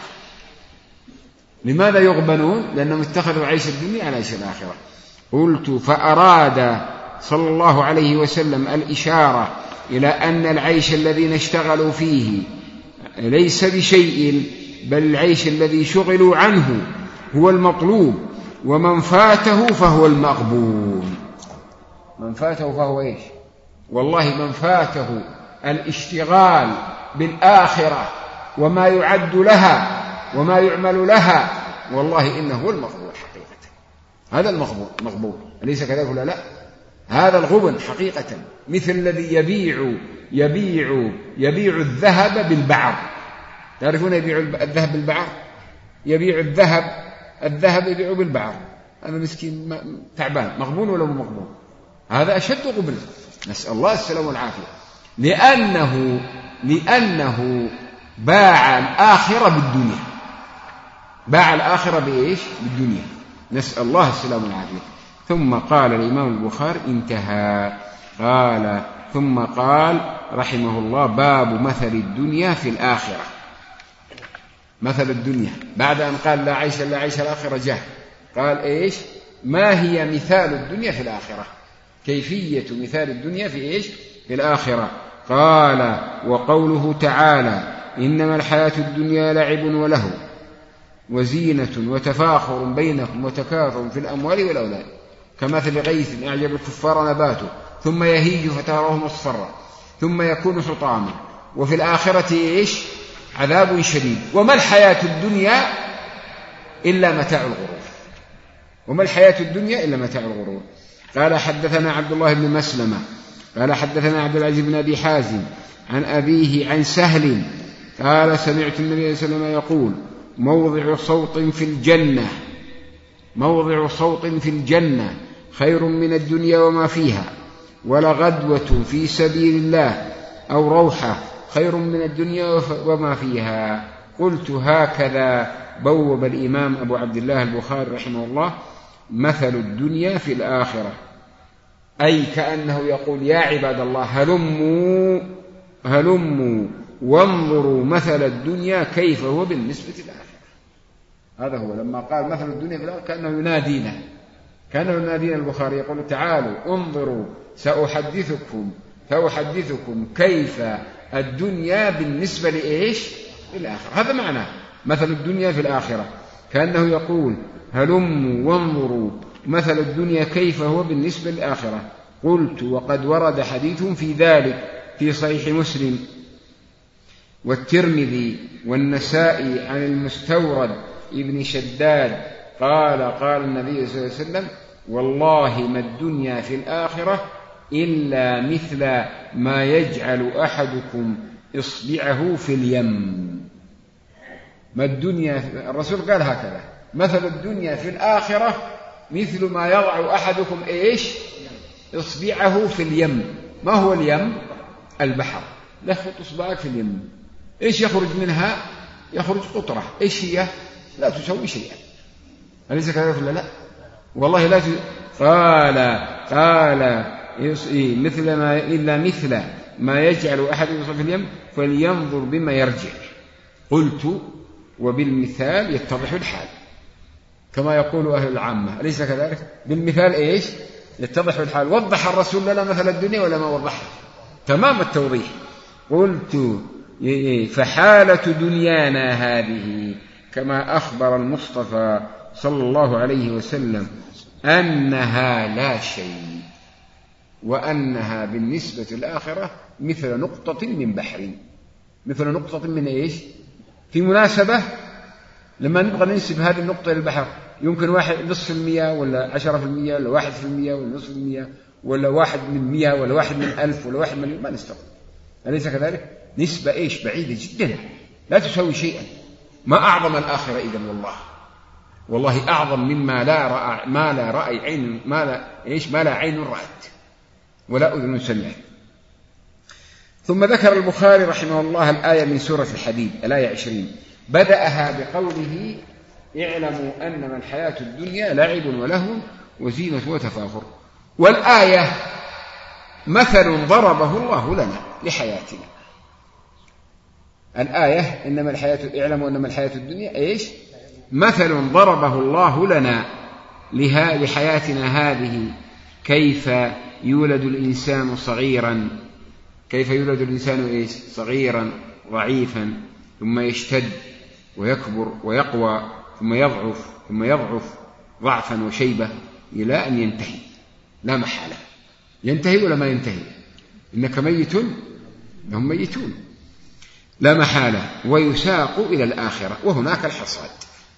لماذا يغبنون؟ لأنهم اتخذوا عيش الدنيا على عيش الآخرة. قلت: فأراد صلى الله عليه وسلم الإشارة إلى أن العيش الذي نشتغل فيه ليس بشيء، بل العيش الذي شغلوا عنه هو المطلوب، ومن فاته فهو المغبون. من فاته فهو إيش؟ والله من فاته الاشتغال بالآخرة وما يعد لها وما يعمل لها، والله إنه هو المغبون حقيقة. هذا المغبون مغبون، أليس كذلك ولا لا؟ هذا الغبن حقيقة مثل الذي يبيع يبيع يبيع الذهب بالبعر. تعرفون يبيع الذهب بالبعر؟ يبيع الذهب الذهب يبيع بالبعر. هذا مسكين تعبان، مغبون ولا مو مغبون؟ هذا أشد غبن، نسأل الله السلامة والعافية، لأنه لأنه باع الآخرة بالدنيا. باع الآخرة بإيش؟ بالدنيا، نسأل الله السلامة والعافية. ثم قال الإمام البخاري انتهى. قال ثم قال رحمه الله: باب مثل الدنيا في الآخرة. مثل الدنيا بعد أن قال لا عيش إلا عيش الآخرة جاء قال إيش؟ ما هي مثال الدنيا في الآخرة؟ كيفية مثال الدنيا في إيش؟ في الآخرة. قال: وقوله تعالى: إنما الحياة الدنيا لعب ولهو وزينة وتفاخر بينكم وتكاثر في الأموال والأولاد كمثل غيث أعجب الكفار نباته ثم يهيج فتراه مصفرا ثم يكون حطاما وفي الآخرة إيش؟ عذاب شديد. وما الحياة الدنيا إلا متاع الغرور. وما الحياة الدنيا إلا متاع الغرور. قال: حدثنا عبد الله بن مسلمة قال حدثنا عبد العزيز بن أبي حازم عن أبيه عن سهل قال سمعت النبي صلى الله عليه وسلم يقول موضع صوت في الجنة موضع صوت في الجنة خير من الدنيا وما فيها، ولغدوة في سبيل الله أو روحة خير من الدنيا وما فيها. قلت هكذا بوب الإمام أبو عبد الله البخاري رحمه الله مثل الدنيا في الآخرة، أي كأنه يقول يا عباد الله هلموا هلموا وانظروا مثل الدنيا كيف هو بالنسبة للآخرة. هذا هو لما قال مثل الدنيا في الآخرة كأنه ينادينا كأنه ينادينا البخاري يقول تعالوا انظروا سأحدثكم سأحدثكم كيف الدنيا بالنسبة لإيش للآخرة. هذا معنى مثل الدنيا في الآخرة، كأنه يقول هلموا وانظروا مثل الدنيا كيف هو بالنسبة للآخرة. قلت وقد ورد حديث في ذلك في صحيح مسلم والترمذي والنسائي عن المستورد ابن شداد قال قال النبي صلى الله عليه وسلم والله ما الدنيا في الآخرة إلا مثل ما يجعل أحدكم إصبعه في اليم. ما الدنيا الرسول قال هكذا مثل الدنيا في الآخرة مثل ما يضع أحدكم إيش إصبعه في اليم. ما هو اليم؟ البحر. لخط إصبعك في اليم إيش يخرج منها؟ يخرج قطرة. إيش هي؟ لا تسوي شيئا. أليس كذلك ولا لا؟ والله لا ت... قال قال مثل ما إلا مثل ما يجعل أحدكم في اليم فلينظر بما يرجع. قلت وبالمثال يتضح الحال كما يقول أهل العامة، أليس كذلك؟ بالمثال إيش؟ يتضح الحال. وضح الرسول لنا مثل الدنيا ولا ما وضحها؟ تمام التوضيح. قلت فحالة دنيانا هذه كما أخبر المصطفى صلى الله عليه وسلم أنها لا شيء، وأنها بالنسبة للآخرة مثل نقطة من بحر. مثل نقطة من إيش؟ في مناسبة لما نبغى ننسب هذه النقطة للبحر يمكن واحد نصف المية ولا عشرة في المية ولا واحد في المية ولا نصف المية ولا واحد من مية ولا واحد من ألف ولا واحد من ما نستطيع. أليس كذلك؟ نسبة إيش؟ بعيدة جدا لا تسوي شيئا. ما أعظم الآخرة إذن والله والله أعظم مما لا رأى ما لا رأي عين ما لا إيش ما لا عين رأت ولا أذن سمعت. ثم ذكر البخاري رحمه الله الآية من سورة الحديد الآية عشرين بدأها بقوله اعلموا أنما الحياة الدنيا لعب ولهو وزينة وتفاخر. والآية مثل ضربه الله لنا لحياتنا. الآية إنما الحياة اعلموا أنما الحياة الدنيا إيش مثل ضربه الله لنا لها لحياتنا هذه كيف يولد الإنسان صغيرا كيف يولد الإنسان إيش صغيرا ضعيفا ثم يشتد ويكبر ويقوى ثم يضعف ثم يضعف ضعفا وشيبة إلى أن ينتهي لا محالة. ينتهي ولا ما ينتهي؟ إنك ميت هم ميتون لا محالة. ويساق إلى الآخرة وهناك الحصاد.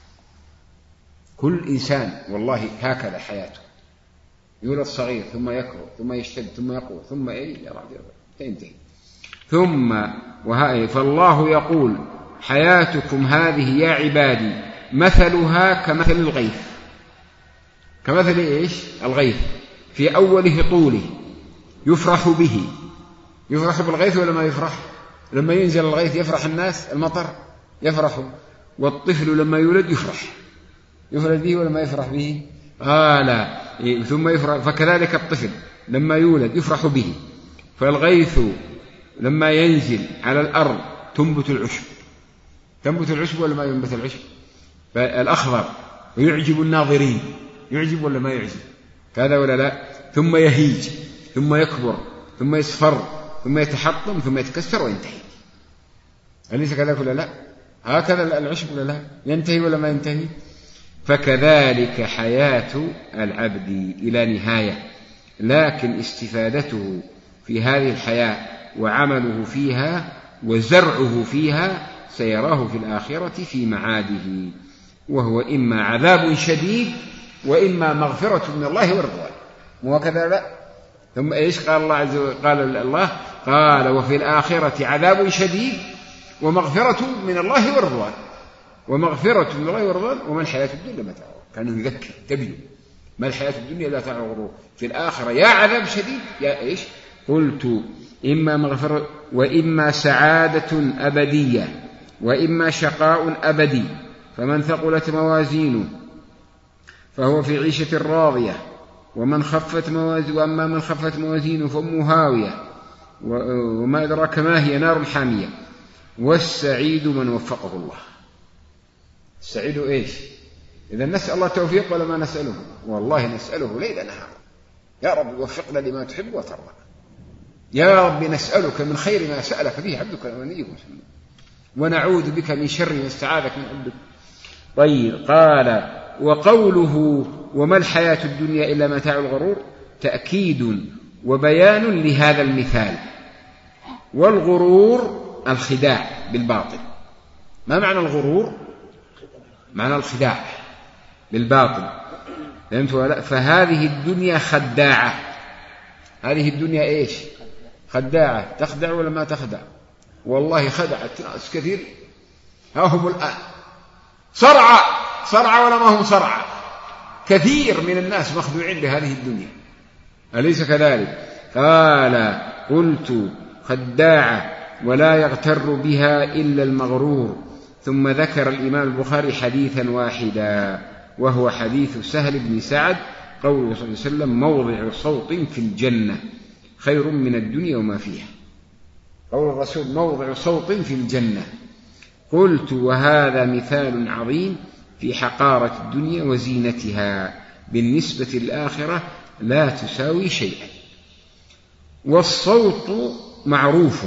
كل إنسان والله هكذا حياته يولد صغير ثم يكبر ثم يشتد ثم يقوى ثم إيه تنتهي ثم وهاي. فالله يقول حياتكم هذه يا عبادي مثلها كمثل الغيث. كمثل إيش الغيث في أوله طوله يفرح به. يفرح بالغيث ولا ما يفرح؟ لما ينزل الغيث يفرح الناس المطر يفرح. والطفل لما يولد يفرح يفرح به ولا ما يفرح به؟ آه لا. ثم يفرح. فكذلك الطفل لما يولد يفرح به. فالغيث لما ينزل على الأرض تنبت العشب. تنبت العشب ولا ما ينبت العشب؟ الأخضر ويعجب الناظرين. يعجب ولا ما يعجب؟ كذا ولا لا؟ ثم يهيج ثم يكبر ثم يصفر ثم يتحطم ثم يتكسر وينتهي. أليس كذلك ولا لا؟ هكذا العشب ولا لا؟ ينتهي ولا ما ينتهي؟ فكذلك حياة العبد إلى نهاية، لكن استفادته في هذه الحياة وعمله فيها وزرعه فيها سيراه في الآخرة في معاده، وهو إما عذاب شديد وإما مغفرة من الله ورضوان. وكذا لا. ثم إيش قال الله عز وجل؟ قال الله قال وفي الآخرة عذاب شديد ومغفرة من الله ورضوان، ومغفرة من الله ورضوان، وما الحياة الدنيا متاع. كانوا يذكر تبيوا ما الحياة الدنيا لا متاع الغرور. في الآخرة يا عذاب شديد يا إيش؟ قلت إما مغفرة وإما سعادة أبدية وإما شقاء أبدي، فمن ثقلت موازينه فهو في عيشة راضية، ومن خفت موازينه وأما من خفت موازينه فأمه هاوية وما أدراك ما هي نار حامية. والسعيد من وفقه الله. السعيد إيش؟ إذا نسأل الله التوفيق ولا ما نسأله؟ والله نسأله ليل نهار، يا رب وفقنا لما تحب وترضى، يا رب نسألك من خير ما سألك به عبدك ونبيك محمد، ونعوذ بك من شر ما استعاذك من عبدك. طيب، قال وقوله وما الحياة الدنيا إلا متاع الغرور تأكيد وبيان لهذا المثال. والغرور الخداع بالباطل. ما معنى الغرور؟ معنى الخداع بالباطل، فهمتوا؟ فهذه الدنيا خداعة. هذه الدنيا إيش؟ خداعة. تخدع ولا ما تخدع؟ والله خدعت ناس كثير، ها هم الآن صرعى صرعى ولا ما هم صرعى. كثير من الناس مخدوعين بهذه الدنيا، أليس كذلك؟ قال قلت خداعة ولا يغتر بها إلا المغرور. ثم ذكر الإمام البخاري حديثا واحدا وهو حديث سهل بن سعد قوله صلى الله عليه وسلم موضع صوت في الجنة خير من الدنيا وما فيها. قول الرسول موضع صوت في الجنة. قلت وهذا مثال عظيم في حقارة الدنيا وزينتها بالنسبة للآخرة لا تساوي شيئا. والصوت معروف،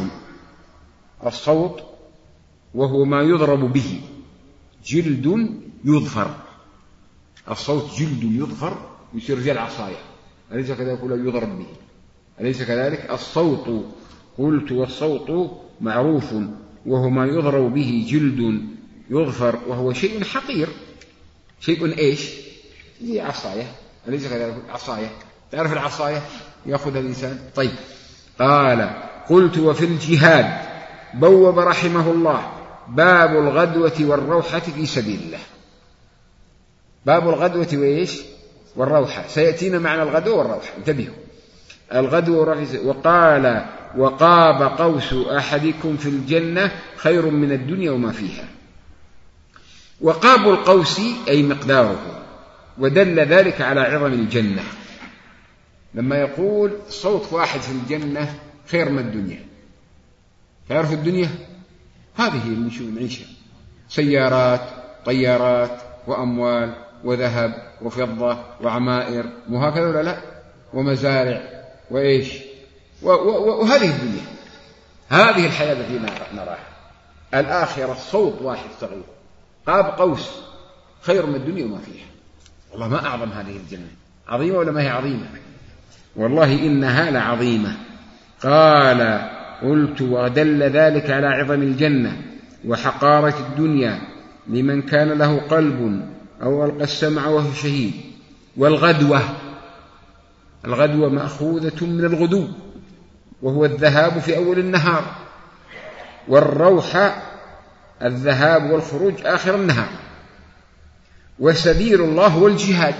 الصوت وهو ما يضرب به، جلد يظفر. الصوت جلد يظفر يصير زي العصاية، أليس كذلك؟ يقول يضرب به، أليس كذلك؟ الصوت. قلت والصوت معروف وهو ما يضرب به جلد يظفر، وهو شيء حقير. شيء إيش؟ زي عصاية، أليس كذلك؟ عصاية، تعرف العصاية يأخذ الإنسان. طيب، قال قلت وفي الجهاد بوب رحمه الله باب الغدوة والروحة في سبيل الله. باب الغدوة وإيش؟ والروحة. سيأتينا معنى الغدوة والروحة، انتبهوا. الغدوة والروحة. وقال وقاب قوس أحدكم في الجنة خير من الدنيا وما فيها. وقاب القوس أي مقداره، ودل ذلك على عظم الجنة. لما يقول صوت واحد في الجنة خير من الدنيا، تعرف الدنيا هذه اللي نعيشها سيارات طيارات وأموال وذهب وفضة وعمائر، مو هكذا ولا لا؟ ومزارع وإيش وهذه الدنيا، هذه الحياة التي نراها. الآخرة صوت واحد صغير قاب قوس خير من الدنيا وما فيها. والله ما أعظم هذه الجنة، عظيمة ولا ما هي عظيمة؟ والله إنها لعظيمة. قال قلت ودل ذلك على عظم الجنة وحقارة الدنيا لمن كان له قلب أو ألقى السمع وهو شهيد. والغدوة، الغدوة مأخوذة من الغدو وهو الذهاب في أول النهار، والروحة الذهاب والخروج آخر النهار. وسبيل الله والجهاد،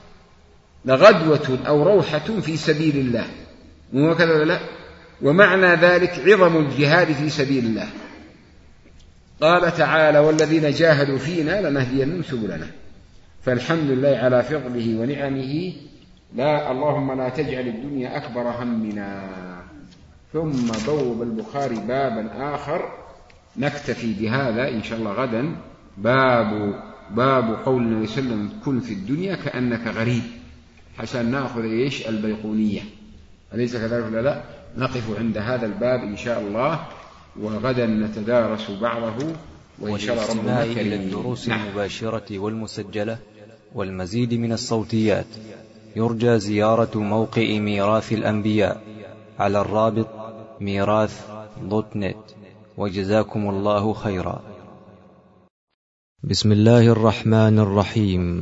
لغدوة أو روحة في سبيل الله، مو كذا ولا لا؟ ومعنى ذلك عظم الجهاد في سبيل الله. قال تعالى والذين جاهدوا فينا لنهدينهم سبلنا. فالحمد لله على فضله ونعمه، لا اللهم لا تجعل الدنيا أكبر همنا. ثم بوب البخاري بابا آخر نكتفي بهذا إن شاء الله غدا. باب باب قول النبي صلى الله عليه وسلم كن في الدنيا كأنك غريب، حسن نأخذ إيش البيقونية، أليس كذلك ولا لا؟ نقف عند هذا الباب إن شاء الله، وغدا نتدارس بعضه وإن شاء الله ربنا كريم. إلى الدروس نعم. المباشرة والمسجلة والمزيد من الصوتيات يرجى زيارة موقع ميراث الأنبياء على الرابط ميراث دوت نت. وجزاكم الله خيرا. بسم الله الرحمن الرحيم.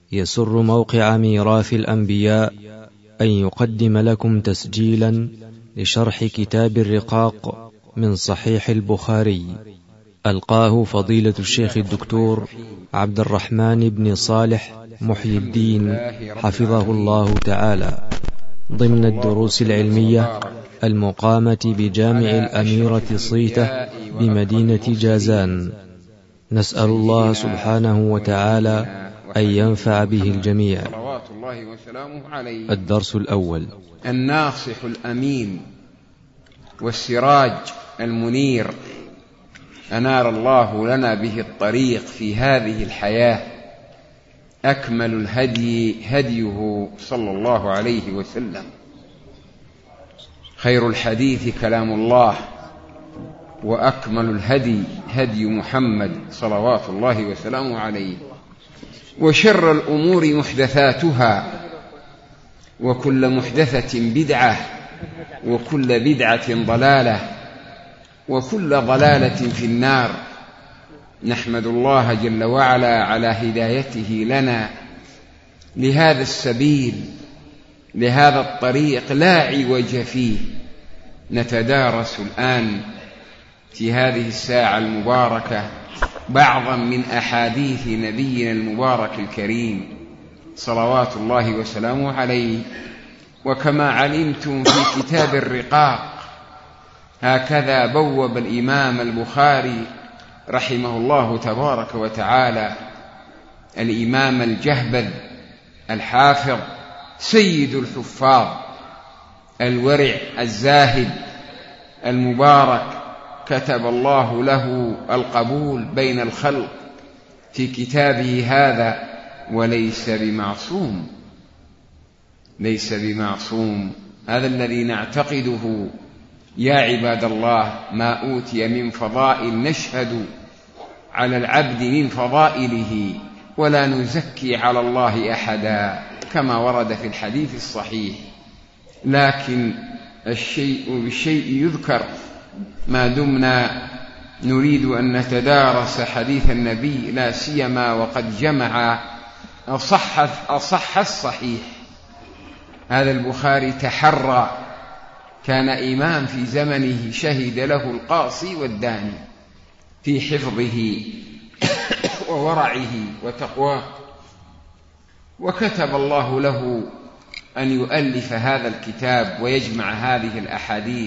يسر موقع ميراث الأنبياء أن يقدم لكم تسجيلا لشرح كتاب الرقاق من صحيح البخاري، ألقاه فضيلة الشيخ الدكتور عبد الرحمن بن صالح محي الدين حفظه الله تعالى، ضمن الدروس العلمية المقامة بجامع الأميرة صيته بمدينة جازان. نسأل الله سبحانه وتعالى أن ينفع به الجميع. الدرس الأول: الناصح الأمين والسراج المنير، أنار الله لنا به الطريق في هذه الحياة. أكمل الهدي هديه صلى الله عليه وسلم، خير الحديث كلام الله، وأكمل الهدي هدي محمد صلوات الله وسلامه عليه. وشر الأمور محدثاتها، وكل محدثة بدعة، وكل بدعة ضلالة، وكل ضلالة في النار. نحمد الله جل وعلا على هدايته لنا لهذا السبيل، لهذا الطريق لا عوج فيه. نتدارس الآن في هذه الساعة المباركة بعضا من أحاديث نبينا المبارك الكريم صلوات الله وسلامه عليه. وكما علمتم في كتاب الرقاق هكذا بوب الإمام البخاري رحمه الله تبارك وتعالى الإمام الجهبذ الحافظ سيد الحفاظ الورع الزاهد المبارك، كتب الله له القبول بين الخلق في كتابه هذا. وليس بمعصوم، ليس بمعصوم، هذا الذي نعتقده يا عباد الله. ما أوتي من فضائل نشهد على العبد من فضائله، ولا نزكي على الله أحدا، كما ورد في الحديث الصحيح. لكن الشيء بالشيء يذكر، ما دمنا نريد أن نتدارس حديث النبي، لا سيما وقد جمع أصح, أصح الصحيح. هذا البخاري تحرى، كان إمام في زمنه شهد له القاصي والداني في حفظه وورعه وتقواه، وكتب الله له أن يؤلف هذا الكتاب ويجمع هذه الأحاديث.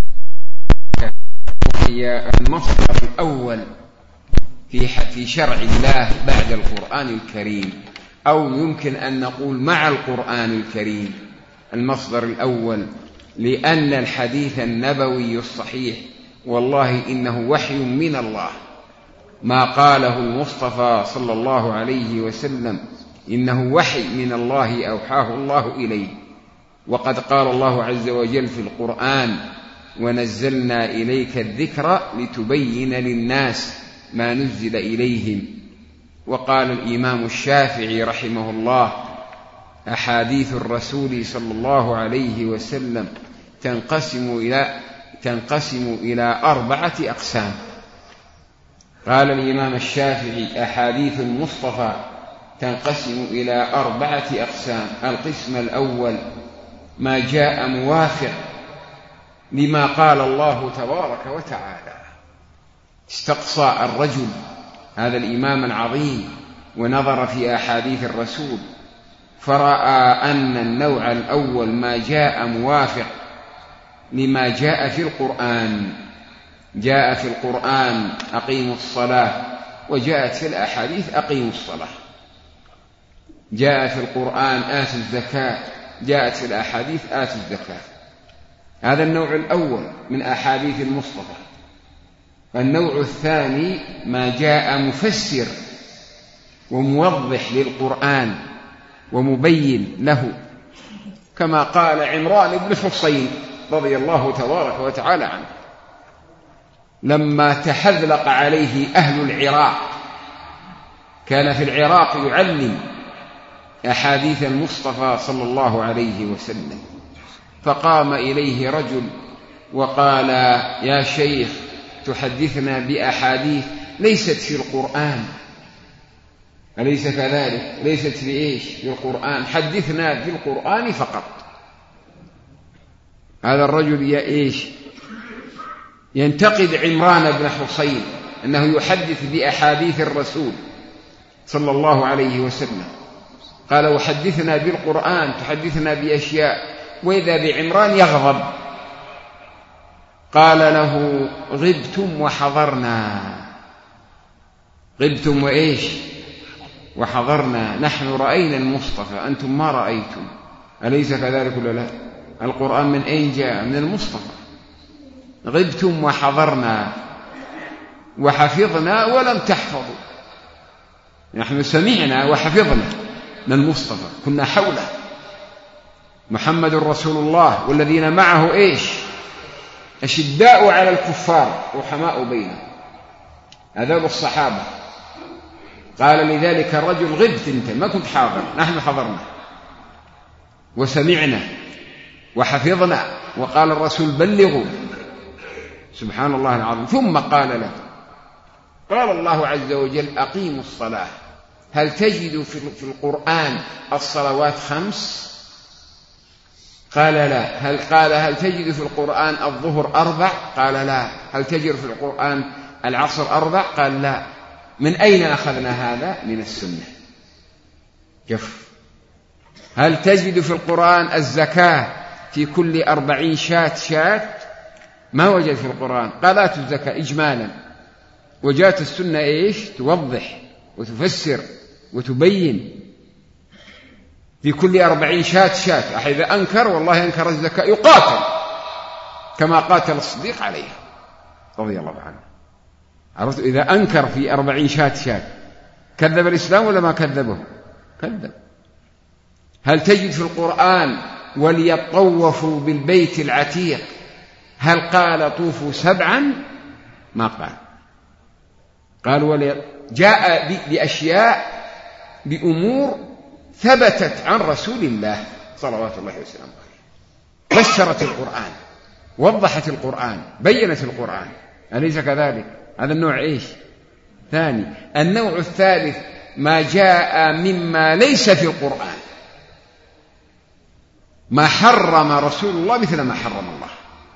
هي المصدر الأول في في شرع الله بعد القرآن الكريم، أو يمكن أن نقول مع القرآن الكريم. المصدر الأول لأن الحديث النبوي الصحيح والله إنه وحي من الله، ما قاله المصطفى صلى الله عليه وسلم إنه وحي من الله أوحاه الله إليه. وقد قال الله عز وجل في القرآن: ونزلنا إليك الذكر لتبين للناس ما نزل إليهم. وقال الإمام الشافعي رحمه الله: أحاديث الرسول صلى الله عليه وسلم تنقسم إلى تنقسم إلى أربعة أقسام. قال الإمام الشافعي: أحاديث المصطفى تنقسم إلى أربعة أقسام. القسم الأول ما جاء موافق لما قال الله تبارك وتعالى. استقصى الرجل هذا الإمام العظيم ونظر في أحاديث الرسول، فرأى أن النوع الأول ما جاء موافق لما جاء في القرآن. جاء في القرآن أقيموا الصلاة، وجاءت في الأحاديث أقيموا الصلاة. جاء في القرآن آتوا الزكاة، جاءت في الأحاديث آتوا الزكاة. هذا النوع الأول من أحاديث المصطفى. النوع الثاني ما جاء مفسر وموضح للقرآن ومبين له، كما قال عمران بن حصين رضي الله تبارك وتعالى عنه لما تحذلق عليه أهل العراق. كان في العراق يعلم أحاديث المصطفى صلى الله عليه وسلم، فقام إليه رجل وقال: يا شيخ، تحدثنا بأحاديث ليست في القرآن، أليس كذلك؟ ليست في إيش؟ في القرآن، حدثنا في القرآن فقط. هذا الرجل يا إيش ينتقد عمران بن حصين أنه يحدث بأحاديث الرسول صلى الله عليه وسلم. قال وحدثنا بالقرآن تحدثنا بأشياء، وإذا بعمران يغضب. قال له غبتم وحضرنا، غبتم وإيش وحضرنا، نحن رأينا المصطفى أنتم ما رأيتم، أليس كذلك ولا لا؟ القرآن من أين جاء؟ من المصطفى. غبتم وحضرنا وحفظنا ولم تحفظوا، نحن سمعنا وحفظنا من المصطفى، كنا حوله، محمد رسول الله والذين معه إيش أشداء على الكفار رحماء بينهم، هذول الصحابة. قال لذلك الرجل غبت أنت ما كنت حاضر، نحن حضرنا وسمعنا وحفظنا، وقال الرسول بلغوا. سبحان الله العظيم. ثم قال له قال الله عز وجل أقيموا الصلاة، هل تجد في القرآن الصلوات خمس؟ قال لا. هل قال هل تجد في القرآن الظهر أربع؟ قال لا. هل تجد في القرآن العصر أربع؟ قال لا. من أين أخذنا هذا؟ من السنة. جف. هل تجد في القرآن الزكاة في كل أربعين شاة شاة؟ ما وجد في القرآن. قالت الزكاة إجمالا، وجاءت السنة إيش توضح وتفسر وتبين في كل أربعين شاة شاة. أحد إذا أنكر والله أنكر الزكاة يقاتل كما قاتل الصديق عليه رضي الله عنه. عرفت؟ إذا أنكر في أربعين شاة شاة كذب الإسلام ولا ما كذبه؟ كذب. هل تجد في القرآن وليطوفوا بالبيت العتيق؟ هل قال طوفوا سبعا؟ ما قال. قال ولي جاء بأشياء بأمور ثبتت عن رسول الله صلوات الله وسلامه عليه، بشرت القرآن، وضحت القرآن، بينت القرآن، أليس كذلك؟ هذا النوع إيش؟ ثاني. النوع الثالث ما جاء مما ليس في القرآن، ما حرم رسول الله مثل ما حرم الله،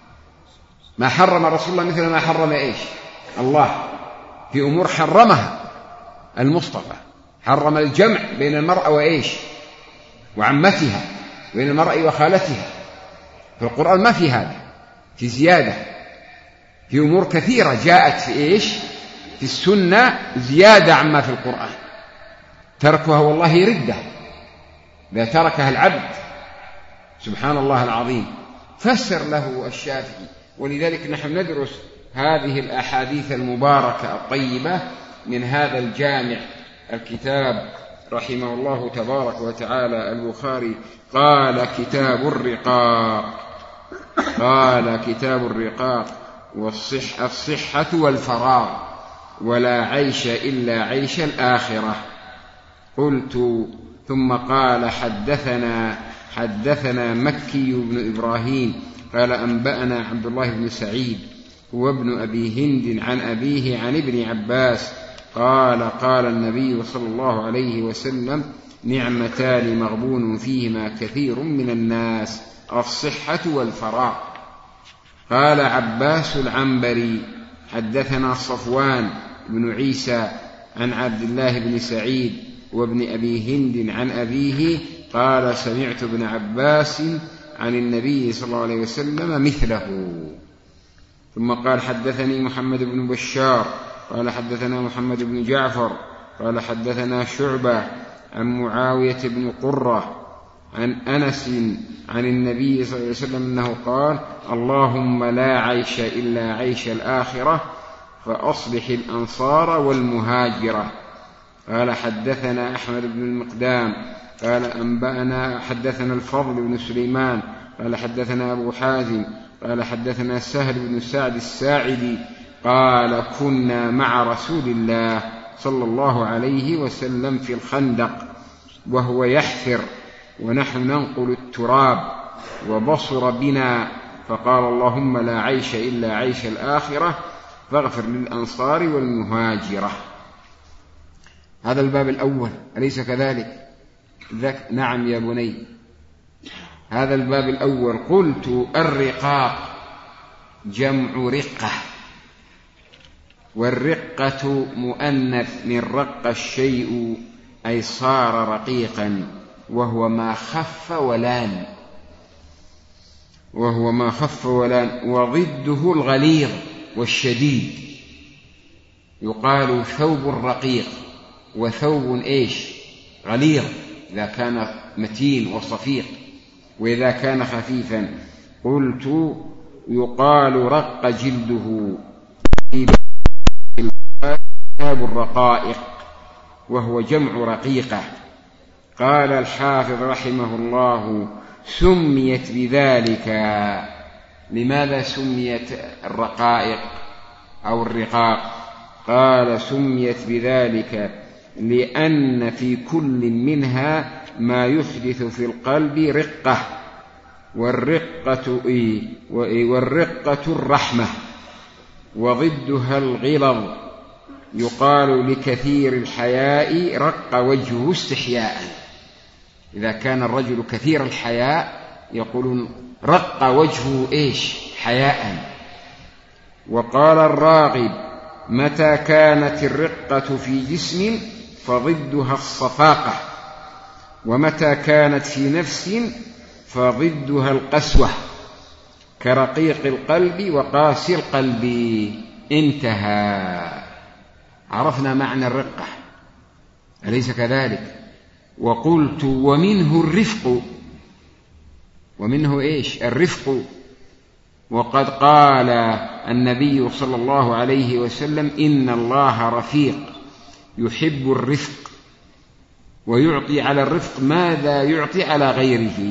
ما حرم رسول الله مثل ما حرم إيش؟ الله، في أمور حرمها المصطفى. حرم الجمع بين المرأة وإيش؟ وعمتها، بين المرأة وخالتها. في القرآن ما في هذا، في زيادة في أمور كثيرة جاءت في إيش؟ في السنة زيادة عما في القرآن. تركها والله ردة إذا تركها العبد، سبحان الله العظيم. فسر له الشافعي. ولذلك نحن ندرس هذه الأحاديث المباركة الطيبة من هذا الجامع الكتاب رحمه الله تبارك وتعالى البخاري. قال كتاب الرقاق، قال كتاب الرقاق والصح الصحة والفراغ ولا عيش إلا عيش الآخرة. قلت ثم قال حدثنا حدثنا مكي بن إبراهيم قال أنبأنا عبد الله بن سعيد هو ابن أبي هند عن أبيه عن ابن عباس قال قال النبي صلى الله عليه وسلم نعمتان مغبون فيهما كثير من الناس الصحة والفراغ. قال عباس العنبري حدثنا صفوان بن عيسى عن عبد الله بن سعيد وابن أبي هند عن أبيه قال سمعت ابن عباس عن النبي صلى الله عليه وسلم مثله. ثم قال حدثني محمد بن بشار قال حدثنا محمد بن جعفر قال حدثنا شعبة عن معاوية بن قرة عن أنس عن النبي صلى الله عليه وسلم أنه قال اللهم لا عيش إلا عيش الآخرة فأصلح الأنصار والمهاجرة. قال حدثنا أحمد بن المقدام قال أنبأنا حدثنا الفضل بن سليمان قال حدثنا أبو حازم قال حدثنا سهل بن سعد الساعدي قال كنا مع رسول الله صلى الله عليه وسلم في الخندق وهو يحفر ونحن ننقل التراب وبصر بنا فقال اللهم لا عيش إلا عيش الآخرة فاغفر للأنصار والمهاجرة. هذا الباب الأول أليس كذلك؟ ذك نعم يا بني. هذا الباب الأول. قلت الرقاق جمع رقة، والرقة مؤنث من رق الشيء أي صار رقيقا، وهو ما خف ولان وهو ما خف ولان وضده الغليظ والشديد. يقال ثوب رقيق وثوب إيش غليظ إذا كان متين وصفيق، وإذا كان خفيفا. قلت يقال رق جلده ثوب الرقائق، وهو جمع رقيقة. قال الحافظ رحمه الله سميت بذلك. لماذا سميت الرقائق أو الرقاق؟ قال سميت بذلك لأن في كل منها ما يحدث في القلب رقة، والرقة إيه؟ والرقة الرحمة، وضدها الغلظ. يقال لكثير الحياء رق وجهه استحياء. إذا كان الرجل كثير الحياء يقولون رق وجهه إيش حياء. وقال الراغب متى كانت الرقة في جسم فضدها الصفاقة، ومتى كانت في نفس فضدها القسوة، كرقيق القلب وقاسي القلب. انتهى. عرفنا معنى الرقة، أليس كذلك؟ وقلت ومنه الرفق. ومنه إيش الرفق؟ وقد قال النبي صلى الله عليه وسلم إن الله رفيق يحب الرفق، ويعطي على الرفق ماذا يعطي على غيره.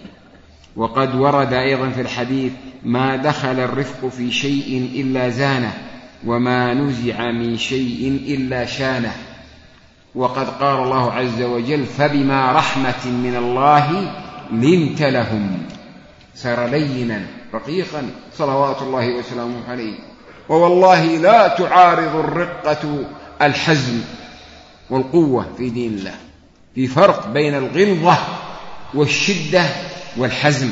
وقد ورد أيضا في الحديث ما دخل الرفق في شيء إلا زانه، وما نزع من شيء إلا شانه. وقد قال الله عز وجل فبما رحمة من الله لنت لهم، صار لينا رقيقا صلوات الله وسلامه عليه. ووالله لا تعارض الرقة الحزم والقوة في دين الله. في فرق بين الغلظة والشدة والحزم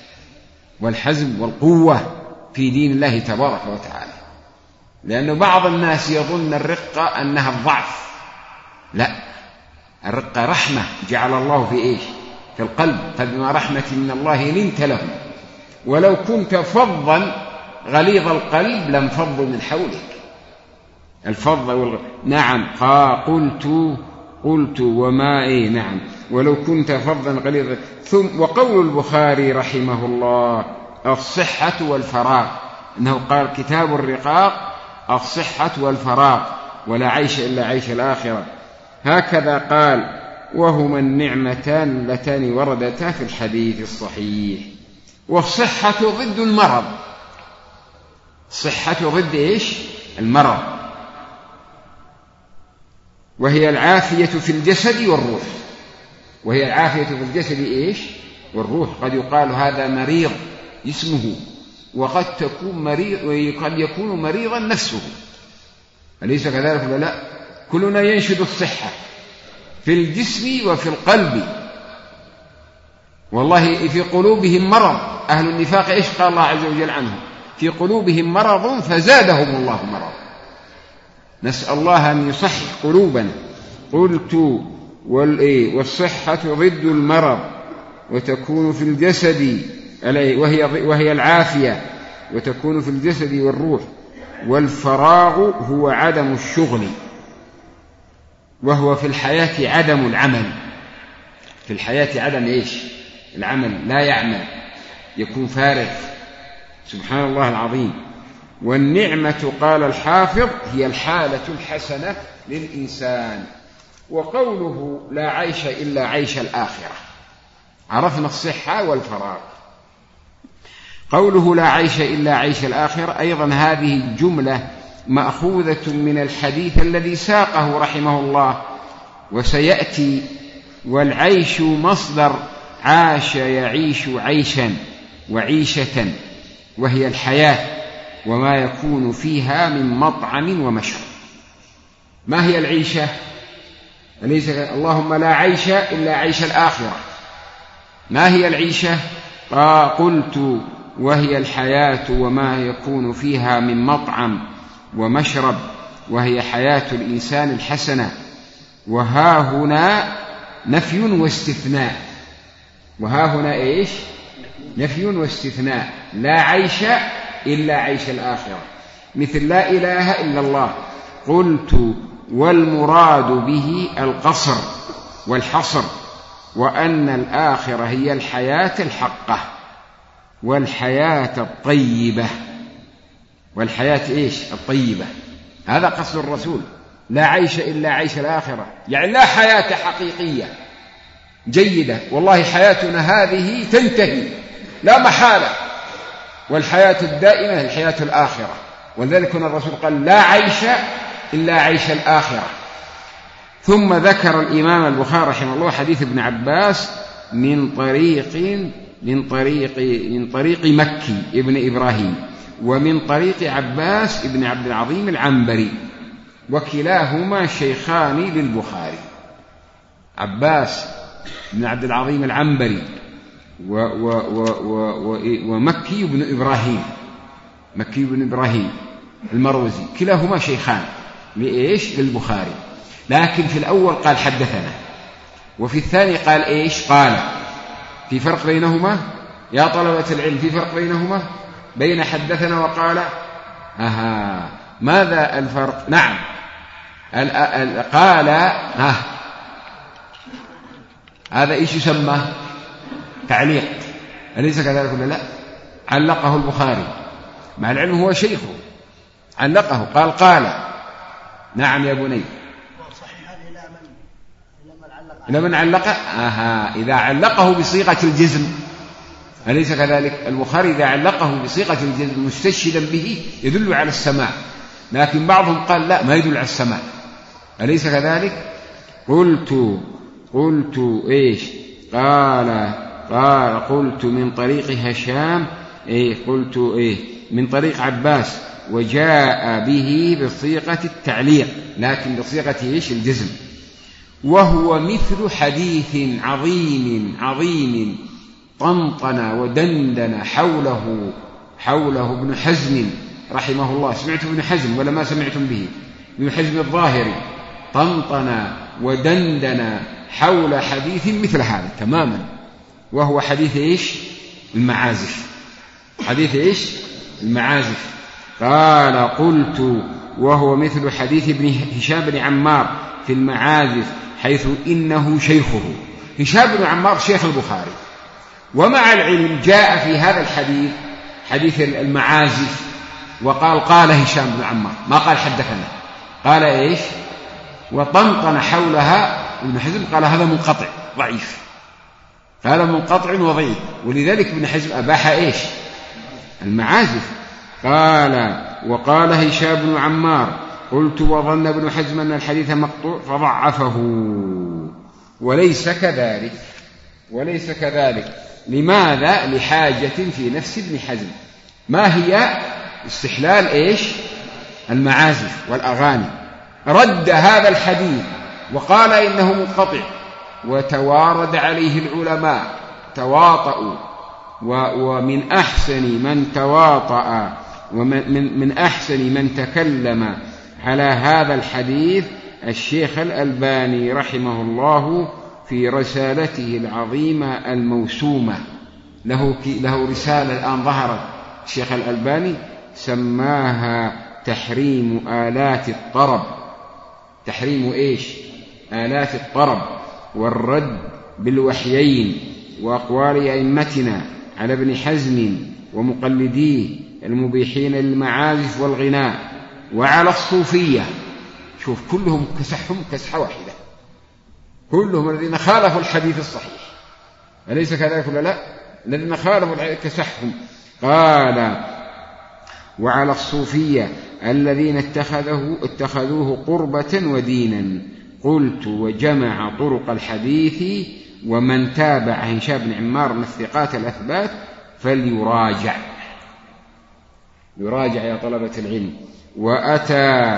والحزم والقوة في دين الله تبارك وتعالى. لأن بعض الناس يظن الرقة أنها الضعف، لا، الرقة رحمة جعل الله في إيش في القلب. فبما رحمة من الله لنت لهم، ولو كنت فظا غليظ القلب لانفضوا من حولك. الفظ والغ... نعم. قلت قلت وما إيه نعم ولو كنت فظا غليظا. ثم وقول البخاري رحمه الله الصحة والفراغ، أنه قال كتاب الرقاق الصحة والفراغ، ولا عيش إلا عيش الآخرة. هكذا قال. وهما النعمتان اللتان وردتا في الحديث الصحيح. والصحة ضد المرض. صحة ضد إيش المرض، وهي العافية في الجسد والروح. وهي العافية في الجسد إيش والروح. قد يقال هذا مريض جسمه، وقد تكون مريض وقد يكون مريضا نفسه، أليس كذلك ولا لا؟ كلنا ينشد الصحة في الجسم وفي القلب. والله في قلوبهم مرض. أهل النفاق إيش قال الله عز وجل عنهم؟ في قلوبهم مرض فزادهم الله مرض. نسأل الله أن يصحح قلوبنا. قلت والصحة ضد المرض، وتكون في الجسد وهي, وهي العافية، وتكون في الجسد والروح. والفراغ هو عدم الشغل، وهو في الحياة عدم العمل. في الحياة عدم إيش العمل، لا يعمل، يكون فارغ. سبحان الله العظيم. والنعمة قال الحافظ هي الحالة الحسنة للإنسان. وقوله لا عيش إلا عيش الآخرة، عرفنا الصحة والفراغ. قوله لا عيش إلا عيش الآخرة أيضا هذه الجملة مأخوذة من الحديث الذي ساقه رحمه الله وسيأتي. والعيش مصدر عاش يعيش عيشا وعيشة، وهي الحياة وما يكون فيها من مطعم ومشرب. ما هي العيشة؟ أليس اللهم لا عيش إلا عيش الآخرة. ما هي العيشة؟ قلت وهي الحياة وما يكون فيها من مطعم ومشرب، وهي حياة الإنسان الحسنة. وها هنا نفي واستثناء، وها هنا إيش؟ نفي واستثناء، لا عيش إلا عيش الآخرة، مثل لا إله إلا الله. قلت والمراد به القصر والحصر، وأن الآخرة هي الحياة الحقة والحياة الطيبة. والحياة إيش؟ الطيبة. هذا قصد الرسول، لا عيش إلا عيش الآخرة، يعني لا حياة حقيقية جيدة، والله حياتنا هذه تنتهي لا محالة، والحياة الدائمة الحياة الآخرة. ولذلك هنا الرسول قال لا عيش إلا عيش الآخرة. ثم ذكر الإمام البخاري رحمه الله حديث ابن عباس من طريق من طريق من طريق مكي ابن إبراهيم، ومن طريق عباس ابن عبد العظيم العنبري، وكلاهما شيخان للبخاري. عباس بن عبد العظيم العنبري و و و و ومكي بن إبراهيم، مكي بن إبراهيم المروزي، كلاهما شيخان لإيش؟ للبخاري. لكن في الأول قال حدثنا، وفي الثاني قال إيش؟ قال. في فرق بينهما يا طلبة العلم؟ في فرق بينهما بين حدثنا وقال؟ أها، ماذا الفرق؟ نعم، قال ها هذا إيش يسمى؟ تعليق، أليس كذلك ولا لا؟ علقه البخاري مع العلم هو شيخه، علقه قال قال. نعم يا بني. إلى من علق؟ آها، إذا علقه بصيغة الجزم، أليس كذلك؟ البخاري إذا علقه بصيغة الجزم مستشهدا به يدل على السماع، لكن بعضهم قال لا، ما يدل على السماع، أليس كذلك؟ قلت قلت إيش؟ قال قال قلت من طريق هشام، إيه قلت إيه من طريق عباس، وجاء به بصيغة التعليق لكن بصيغة إيش؟ الجزم. وهو مثل حديث عظيم عظيم طنطن ودندن حوله حوله ابن حزم رحمه الله. سمعت ابن حزم ولا ما سمعتم به؟ ابن حزم الظاهري طنطن ودندن حول حديث مثل هذا تماما، وهو حديث إيش؟ المعازف. حديث إيش؟ المعازف. قال قلت وهو مثل حديث ابن هشام بن عمار في المعازف، حيث إنه شيخه. هشام بن عمار شيخ البخاري، ومع العلم جاء في هذا الحديث حديث المعازف وقال قال هشام بن عمار، ما قال حدثنا، قال إيش؟ وطنطن حولها. ابن حزم قال هذا منقطع ضعيف، قال منقطع وضعيف، ولذلك ابن حزم أباح إيش؟ المعازف. قال وقال هشام بن عمار. قلت وظن ابن حزم أن الحديث مقطوع فضعفه، وليس كذلك وليس كذلك. لماذا؟ لحاجة في نفس ابن حزم. ما هي؟ استحلال إيش؟ المعازف والأغاني. رد هذا الحديث وقال إنه منقطع، وتوارد عليه العلماء تواطؤوا، ومن أحسن من تواطأ ومن من أحسن من تكلم على هذا الحديث الشيخ الألباني رحمه الله في رسالته العظيمة الموسومة. له, له رسالة الآن ظهرت الشيخ الألباني سماها تحريم آلات الطرب. تحريم إيش؟ آلات الطرب، والرد بالوحيين، وأقوال أئمتنا على ابن حزم ومقلديه المبيحين للمعازف والغناء، وعلى الصوفية. شوف كلهم كسحهم كسحة واحدة، كلهم الذين خالفوا الحديث الصحيح، أليس كذلك ولا لا؟ الذين خالفوا الحديث كسحهم. قال وعلى الصوفية الذين اتخذوه, اتخذوه قربة ودينا. قلت وجمع طرق الحديث، ومن تابع هشام بن عمار من الثقات الأثبات فليراجع. يراجع يا طلبة العلم. وأتى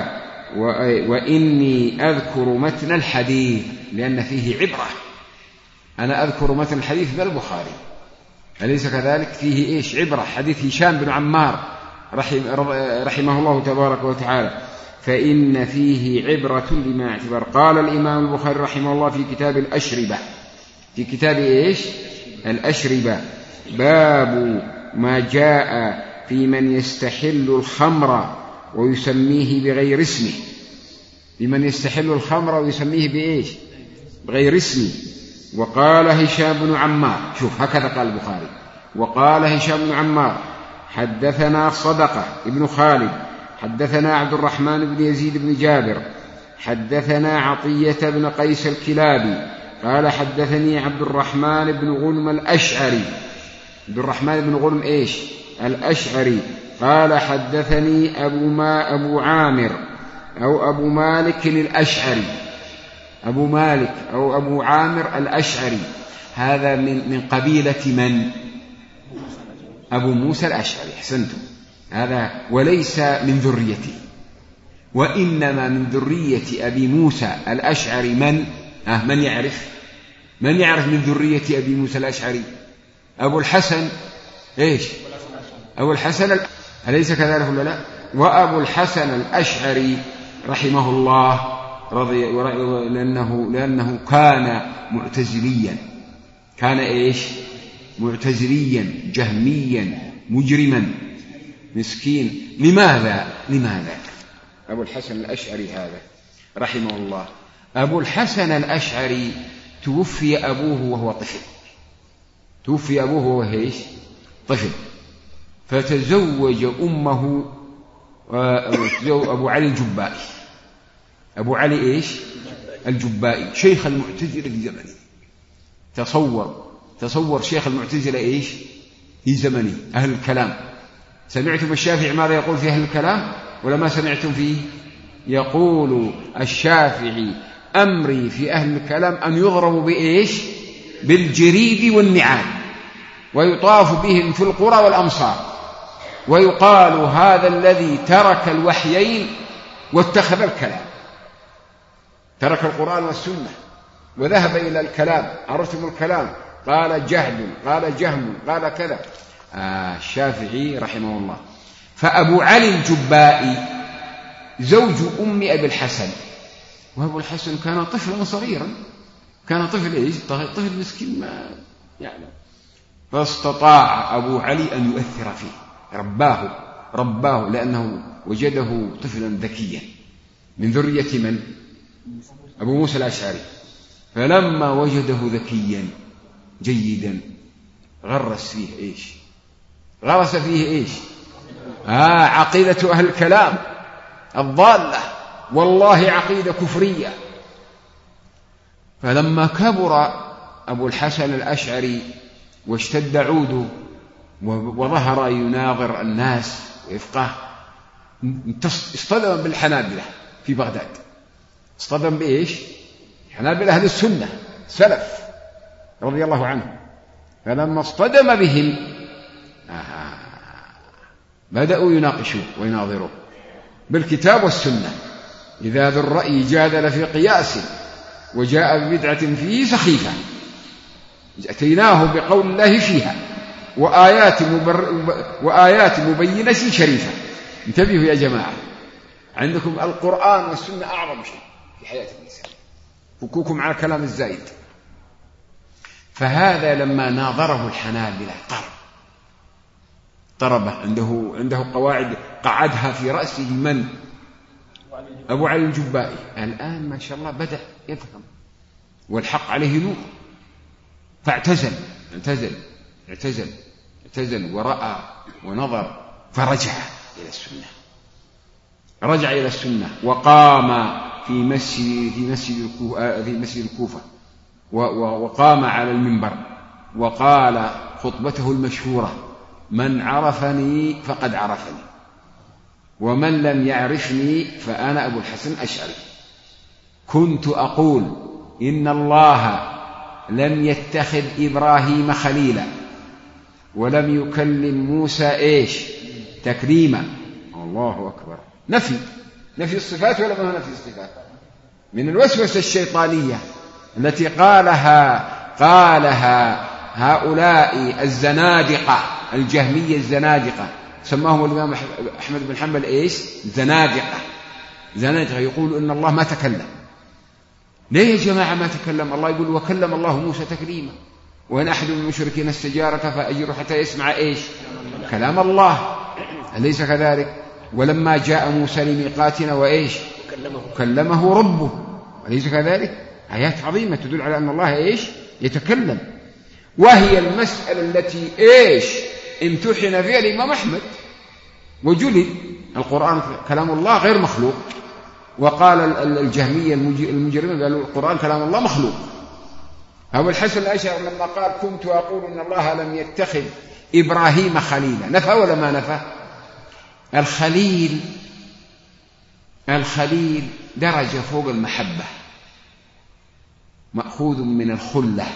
وإني أذكر متن الحديث لأن فيه عبرة. أنا أذكر متن الحديث ذا البخاري، أليس كذلك؟ فيه إيش؟ عبرة. حديث هشام بن عمار رحمه الله تبارك وتعالى، فإن فيه عبرة لما اعتبر. قال الإمام البخاري رحمه الله في كتاب الأشربة، في كتاب إيش؟ الأشربة، باب ما جاء في من يستحل الخمر ويسميه بغير اسمه. لمن يستحل الخمر ويسميه بإيش؟ بغير اسمه. وقال هشام بن عمار، شوف هكذا قال البخاري، وقال هشام بن عمار حدثنا صدقة ابن خالد حدثنا عبد الرحمن بن يزيد بن جابر حدثنا عطية بن قيس الكلابي قال حدثني عبد الرحمن بن غنم الأشعري. عبد الرحمن بن غنم إيش؟ الأشعري. قال حدثني أبو, ما أبو عامر أو أبو مالك الأشعري، أبو مالك أو أبو عامر الأشعري، هذا من, من قبيلة من؟ أبو موسى الأشعري. أحسنتم، هذا وليس من ذريته، وإنما من ذرية أبي موسى الأشعري من؟ آه من يعرف؟ من يعرف من ذرية أبي موسى الأشعري؟ أبو الحسن إيش؟ أبو الحسن، أليس كذلك ولا لا؟ وأبو الحسن الأشعري رحمه الله رضي لأنه, لأنه كان معتزليا، كان إيش؟ معتزليا جهميا مجرما مسكين. لماذا؟ لماذا أبو الحسن الأشعري هذا رحمه الله؟ أبو الحسن الأشعري توفي أبوه وهو طفل، توفي أبوه وهو إيش؟ طفل، فتزوج أمه أبو علي الجبائي. أبو علي إيش؟ الجبائي، شيخ المعتزلة في زمنه. تصور تصور شيخ المعتزلة إيش في زمنه؟ أهل الكلام. سمعتم الشافعي ماذا يقول في أهل الكلام ولا ما سمعتم فيه؟ يقول الشافعي أمري في أهل الكلام أن يضربوا بإيش؟ بالجريد والنعال، ويطاف بهم في القرى والأمصار، ويقال هذا الذي ترك الوحيين واتخذ الكلام، ترك القرآن والسنة وذهب إلى الكلام. عرفتم الكلام؟ قال جهل، قال جهم، قال كذا. آه الشافعي رحمه الله. فأبو علي الجبائي زوج أم أبي الحسن، وأبو الحسن كان طفلا صغيرا، كان طفل إيش؟ طفل مسكين ما يعلم. فاستطاع أبو علي أن يؤثر فيه، رباه رباه لأنه وجده طفلا ذكيا من ذرية من؟ أبو موسى الأشعري. فلما وجده ذكيا جيدا غرس فيه إيش؟ غرس فيه إيش؟ آه عقيدة أهل الكلام الضالة، والله عقيدة كفرية. فلما كبر أبو الحسن الأشعري واشتد عوده وظهر يناظر الناس ويفقه، اصطدم بالحنابلة في بغداد. اصطدم بإيش؟ حنابلة أهل السنة سلف رضي الله عنه. فلما اصطدم بهم آه بدأوا يناقشوه ويناظروه بالكتاب والسنة. إذا ذو الرأي جادل في قياس وجاء ببدعة فيه سخيفة أتيناه بقول الله فيها وآيات, مبر... وآيات مبينة شريفة. انتبهوا يا جماعة، عندكم القرآن والسنة أعظم شيء في حياة الإنسان، فكوكم على كلام الزايد. فهذا لما ناظره الحنابلة طرب طربه، عنده عنده قواعد قعدها في رأسه من؟ أبو علي الجبائي. الآن ما شاء الله بدأ يفهم والحق عليه نور، فاعتزل اعتزل اعتزل اعتزل ورأى ونظر، فرجع إلى السنة، رجع إلى السنة وقام في مسجد في مسجد في مسجد الكوفة، وقام على المنبر وقال خطبته المشهورة: من عرفني فقد عرفني، ومن لم يعرفني فأنا أبو الحسن الأشعري. كنت أقول إن الله لم يتخذ إبراهيم خليلا ولم يكلم موسى إيش تكريما. الله أكبر. نفي نفي الصفات ولا ما نفي الصفات؟ من الوسوسة الشيطانية التي قالها قالها هؤلاء الزنادقة الجهمية الزنادقة سماهم الإمام أحمد بن حنبل إيش؟ زنادقة. زنادقة يقول إن الله ما تكلم. ليه يا جماعة ما تكلم؟ الله يقول وكلم الله موسى تكليما، وإن أحد من المشركين استجارك فأجره حتى يسمع إيش؟ كلام الله، أليس كذلك؟ ولما جاء موسى لميقاتنا وإيش؟ كلمه ربه، أليس كذلك؟ آيات عظيمة تدل على أن الله إيش؟ يتكلم. وهي المسألة التي إيش؟ امتحن فيها الإمام أحمد وجلد. القرآن كلام الله غير مخلوق، وقال الجهمية المجرمين قالوا القرآن كلام الله مخلوق. أبو الحسن الأشعري لما قال كنت أقول إن الله لم يتخذ إبراهيم خليلا، نفى ولا ما نفى؟ الخليل الخليل درجة فوق المحبة، مأخوذ من الخلة،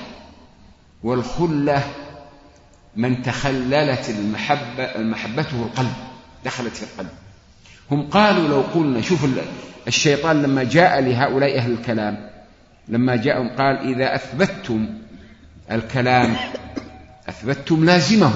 والخلة من تخللت المحبة المحبته القلب، دخلت في القلب. هم قالوا لو قلنا، شوف الشيطان لما جاء لهؤلاء أهل الكلام، لما جاءهم قال إذا أثبتتم الكلام أثبتتم لازمه.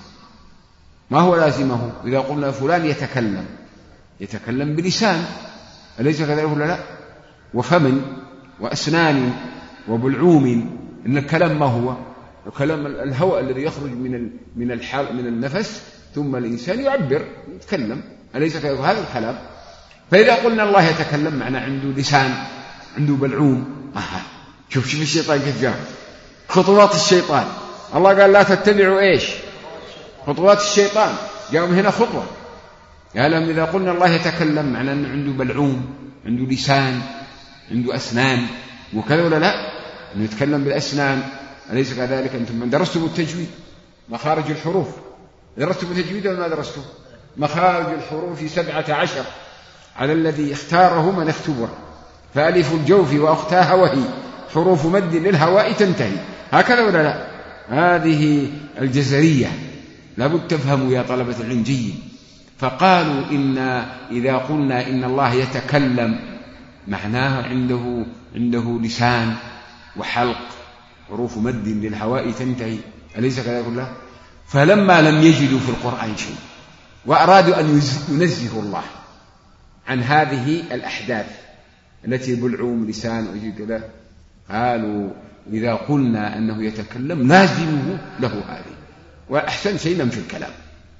ما هو لازمه؟ إذا قلنا فلان يتكلم يتكلم بلسان، أليس كذلك ولا لا؟ وفم وأسنان وبلعوم. إن الكلام ما هو؟ الكلام الهواء الذي يخرج من من الحال من النفس، ثم الإنسان يعبر يتكلم، أليس كذلك؟ هذا الكلام. فإذا قلنا الله يتكلم معنا عنده لسان عنده بلعوم. آه. شوف شوف الشيطان كيف جاء، خطوات الشيطان. الله قال لا تتبعوا إيش؟ خطوات الشيطان. جاءوا هنا خطوة، قال لهم إذا قلنا الله يتكلم معناه أنه عنده بلعوم عنده لسان عنده أسنان وكذا ولا لا؟ أنه يتكلم بالأسنان، أليس كذلك؟ أنتم من درستم التجويد مخارج الحروف، درستم التجويد ولا ما درستم؟ مخارج الحروف سبعة عشر على الذي اختاره من اختبر، فألف الجوف وأختاها وهي حروف مد للهواء تنتهي، هكذا ولا لا؟ هذه الجزرية لابد تفهموا يا طلبة العلم جيد. فقالوا إن إذا قلنا إن الله يتكلم معناه عنده عنده لسان وحلق حروف مد للهواء تنتهي، أليس كذلك الله؟ فلما لم يجدوا في القرآن شيء وأرادوا أن ينزهوا الله عن هذه الأحداث التي بلعوم لسان وجه كذا، قالوا إذا قلنا أنه يتكلم لازمه له هذه. وأحسن شيء نم في الكلام،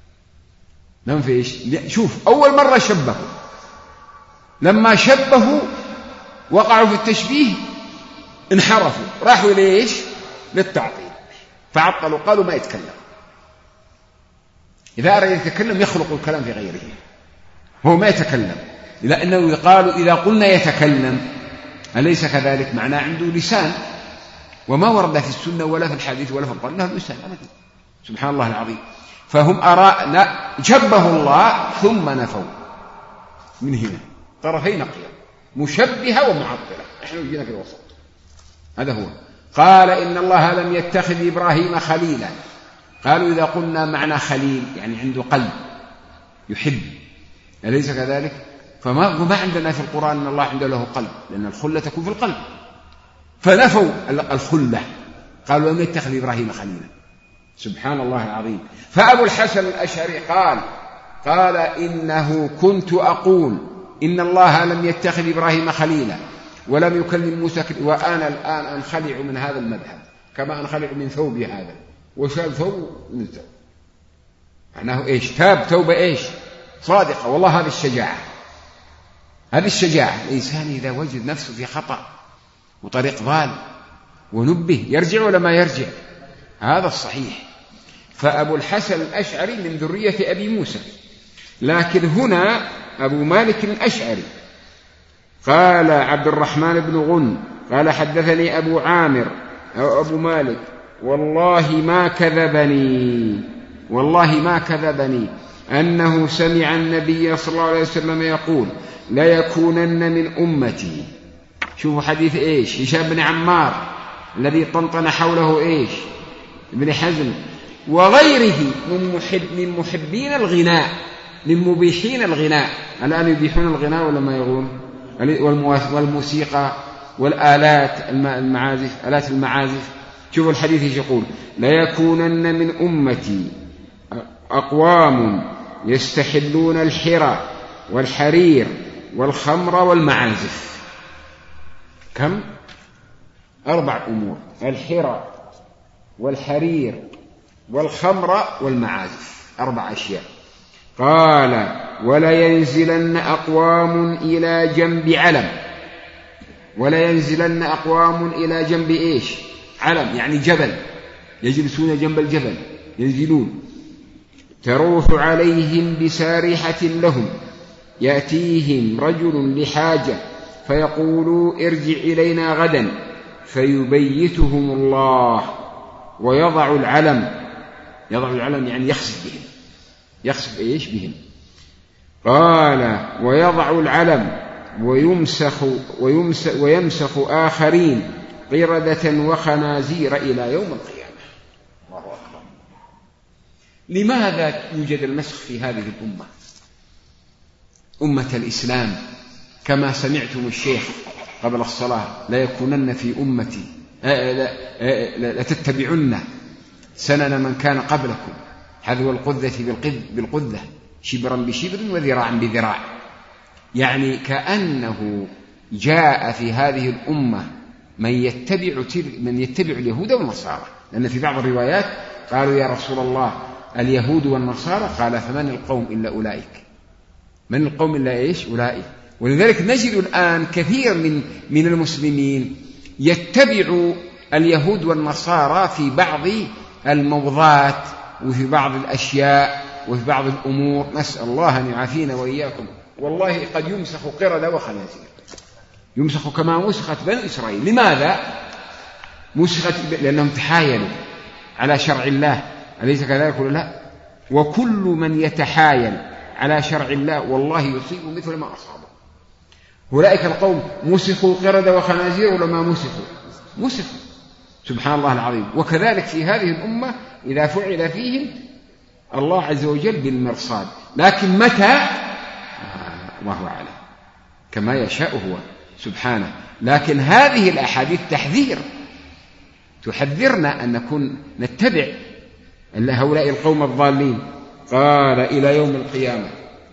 نم في إيش؟ شوف أول مرة شبهوا، لما شبهوا وقعوا في التشبيه انحرفوا، راحوا ليش؟ للتعطيل، فعطلوا قالوا ما يتكلم. إذا أراد يتكلم يخلق الكلام في غيره، هو ما يتكلم، لأنه قالوا إذا قلنا يتكلم أليس كذلك؟ معناه عنده لسان، وما ورد في السنة ولا في الحديث ولا في القرآن له لسان أبدا، سبحان الله العظيم. فهم أرى شبهوا الله ثم نفوا من هنا طرفي نقيض، مشبهة ومعطلة، نحن جينا في الوسط. هذا هو. قال إن الله لم يتخذ إبراهيم خليلا. قالوا إذا قلنا معنى خليل يعني عنده قلب يحب، أليس كذلك؟ فما ما عندنا في القرآن أن الله عنده له قلب، لأن الخلة تكون في القلب، فنفوا الخلة، قالوا لم يتخذ إبراهيم خليلا، سبحان الله العظيم. فأبو الحسن الأشعري قال قال إنه كنت أقول إن الله لم يتخذ إبراهيم خليلا ولم يكلم موسى، وأنا الآن أنخلع من هذا المذهب كما أنخلع من ثوبي هذا، وشال ثوب من الثوب، معناه إيش؟ تاب توبة إيش؟ صادقة. والله هذه الشجاعة، هذه الشجاعة. الإنسان إذا وجد نفسه في خطأ وطريق ضال ونبه يرجع ولا ما يرجع؟ هذا الصحيح. فأبو الحسن الأشعري من ذرية أبي موسى، لكن هنا أبو مالك الأشعري قال عبد الرحمن بن غن قال حدثني أبو عامر أو أبو مالك والله ما كذبني والله ما كذبني أنه سمع النبي صلى الله عليه وسلم يقول لا يكونن من أمتي. شوفوا حديث إيش؟ هشام بن عمار الذي طنطن حوله إيش؟ ابن حزم وغيره من, محب من محبين الغناء، من مبيحين الغناء. الآن يبيحون الغناء ولا ما يغون؟ والموسيقى والآلات المعازف، آلات المعازف شوفوا الحديث ايش يقول: ليكونن من أمتي أقوام يستحلون الحرى والحرير والخمر والمعازف. كم؟ أربع أمور: الحرى والحرير والخمر والمعازف، أربع أشياء. قال: ولينزلن أقوام إلى جنب علم. ولينزلن أقوام إلى جنب إيش؟ علم، يعني جبل، يجلسون جنب الجبل، ينزلون. تروح عليهم بسارحة لهم، يأتيهم رجل لحاجة فيقول: ارجع إلينا غدا، فيبيتهم الله ويضع العلم. يضع العلم يعني يخسف بهم. يخسف إيش بهم؟ قال: ويضع العلم ويمسخ, ويمسخ, ويمسخ آخرين قردة وخنازير إلى يوم القيامة. الله أكبر. لماذا يوجد المسخ في هذه الأمة؟ أمة الإسلام، كما سمعتم الشيخ قبل الصلاة: لا يكونن في أمتي لتتبعن سنن من كان قبلكم حذو القذة بالقذة، شبرا بشبر وذراعا بذراع. يعني كأنه جاء في هذه الأمة من يتبع, من يتبع اليهود والنصارى، لأن في بعض الروايات قالوا: يا رسول الله اليهود والنصارى؟ قال: فمن القوم إلا أولئك. من القوم إلا إيش؟ أولئك. ولذلك نجد الآن كثير من, من المسلمين يتبع اليهود والنصارى في بعض الموضات وفي بعض الأشياء وفي بعض الأمور، نسأل الله أن يعافينا وإياكم. والله قد يمسخ قردة وخنازير، يمسخ كما مسخت بني إسرائيل. لماذا مسخت؟ لأنهم تحايلوا على شرع الله، أليس كذلك ولا لا؟ وكل من يتحايل على شرع الله والله يصيب مثل ما أصابه. أولئك القوم مسخوا قردة وخنازير ولا ما مسخوا؟ مسخوا، سبحان الله العظيم. وكذلك في هذه الأمة إذا فعل فيهم الله عز وجل بالمرصاد، لكن متى؟ الله أعلم، كما يشاء هو سبحانه. لكن هذه الأحاديث تحذير، تحذرنا أن نكون نتبع هؤلاء القوم الضالين. قال: إلى يوم القيامة.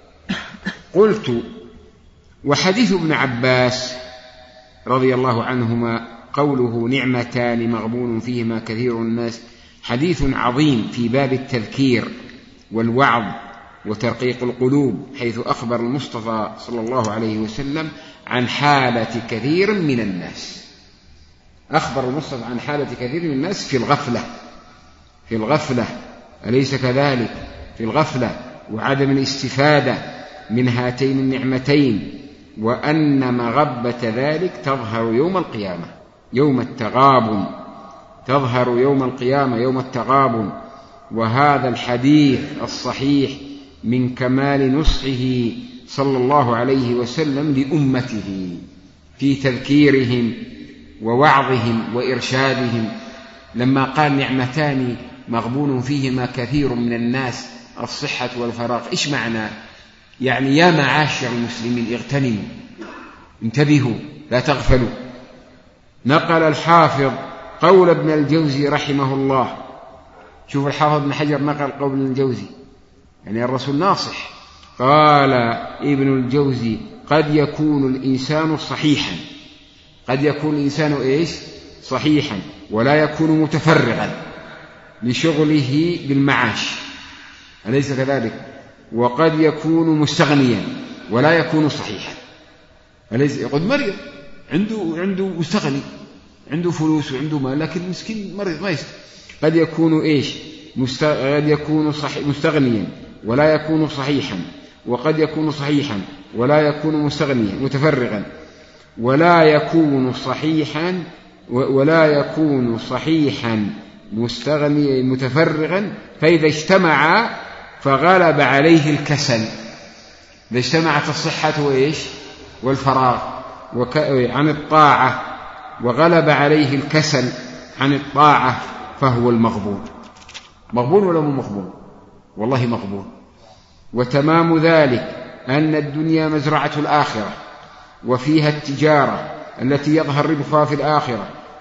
قلت: وحديث ابن عباس رضي الله عنهما قوله: نعمتان مغبون فيهما كثير الناس، حديث عظيم في باب التذكير والوعظ وترقيق القلوب، حيث أخبر المصطفى صلى الله عليه وسلم عن حالة كثير من الناس. أخبر المصطفى عن حالة كثير من الناس في الغفلة، في الغفلة، أليس كذلك؟ في الغفلة وعدم الاستفادة من هاتين النعمتين، وأن مغبة ذلك تظهر يوم القيامة، يوم التغابن، تظهر يوم القيامة، يوم التغابن. وهذا الحديث الصحيح من كمال نصحه صلى الله عليه وسلم لأمته في تذكيرهم ووعظهم وإرشادهم، لما قال: نعمتان مغبون فيهما كثير من الناس، الصحة والفراغ. إيش معنى؟ يعني يا معاشر المسلمين اغتنموا، انتبهوا، لا تغفلوا. نقل الحافظ قول ابن الجوزي رحمه الله. شوف الحافظ ابن حجر نقل قول ابن الجوزي، يعني الرسول ناصح. قال ابن الجوزي: قد يكون الإنسان صحيحا، قد يكون الإنسان إيش؟ صحيحا، ولا يكون متفرغا لشغله بالمعاش، أليس كذلك؟ وقد يكون مستغنيا ولا يكون صحيحا، أليس؟ قد مريض، عنده عنده مستغني، عنده فلوس وعنده مال، لكن مسكين مريض ما يستطيع. قد يكون إيش؟ قد يكون مستغنيا ولا يكون صحيحا، وقد يكون صحيحا ولا يكون مستغنيا متفرغا، ولا يكون صحيحا ولا يكون صحيحا مستغنيا متفرغا. فإذا اجتمع فغلب عليه الكسل، إذا اجتمعت الصحة وإيش؟ والفراغ وك... عن الطاعة، وغلب عليه الكسل عن الطاعة، فهو المغبون. مغبون ولا مو مغبون؟ والله مغبون. وتمام ذلك أن الدنيا مزرعة الآخرة، وفيها التجارة التي يظهر ربحها في الآخرة،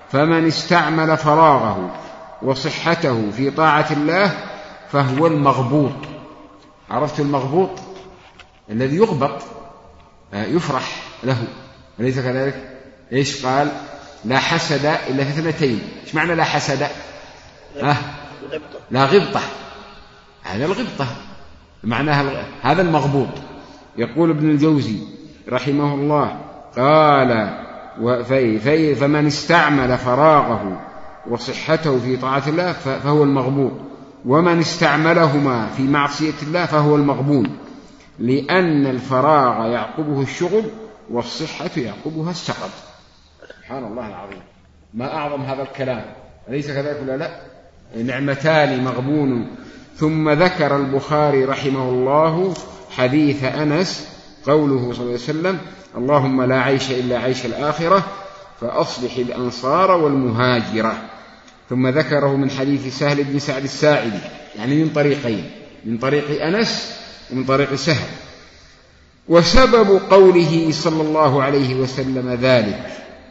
فمن استعمل فراغه وصحته في طاعة الله فهو المغبوط. عرفت المغبوط؟ الذي يغبط يفرح له، أليس كذلك؟ إيش قال؟ لا حسد إلا في اثنتين. إيش معنى لا حسد؟ أه؟ لا غبطة، هذا الغبطة معناها هذا المغبوط. يقول ابن الجوزي رحمه الله قال وفي في فمن استعمل فراغه وصحته في طاعة الله فهو المغبوط، ومن استعملهما في معصية الله فهو المغبون، لأن الفراغ يعقبه الشغل والصحة يعقبها السقط. سبحان الله العظيم، ما أعظم هذا الكلام، أليس كذلك ولا لا؟ نعمتان مغبون. ثم ذكر البخاري رحمه الله حديث أنس قوله صلى الله عليه وسلم اللهم لا عيش إلا عيش الآخرة فأصلح الأنصار والمهاجرة. ثم ذكره من حديث سهل بن سعد الساعدي، يعني من طريقين، من طريق أنس ومن طريق سهل. وسبب قوله صلى الله عليه وسلم ذلك،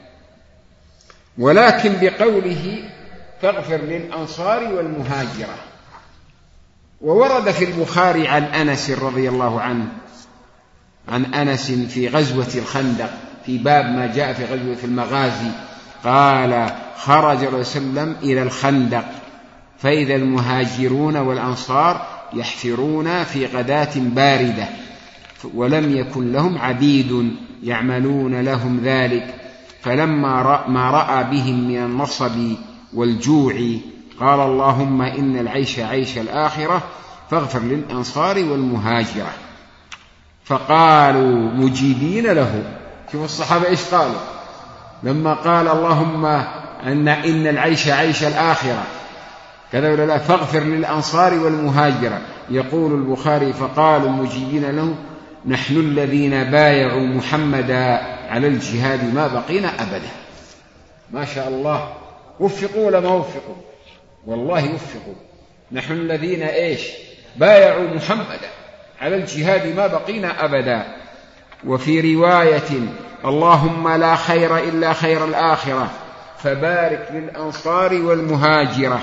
ولكن بقوله فاغفر للأنصار والمهاجرة. وورد في البخاري عن أنس رضي الله عنه، عن أنس في غزوة الخندق في باب ما جاء في غزوة المغازي، قال خرج صلى الله عليه وسلم إلى الخندق فإذا المهاجرون والأنصار يحفرون في غداة باردة ولم يكن لهم عبيد يعملون لهم ذلك، فلما رأى ما رأى بهم من النصب والجوع قال اللهم إن العيش عيش الآخرة فاغفر للأنصار والمهاجرة. فقالوا مجيبين له، شوف الصحابة إيش قالوا لما قال اللهم أن إن العيش عيش الآخرة كذا ولا لا فاغفر للأنصار والمهاجرة. يقول البخاري فقالوا مجيبين له نحن الذين بايعوا محمدا على الجهاد ما بقينا أبدا. ما شاء الله، وفقوا ولا ما وفقوا؟ والله وفقوا. نحن الذين إيش بايعوا محمدا على الجهاد ما بقينا أبدا. وفي رواية اللهم لا خير إلا خير الآخرة فبارك للأنصار والمهاجرة.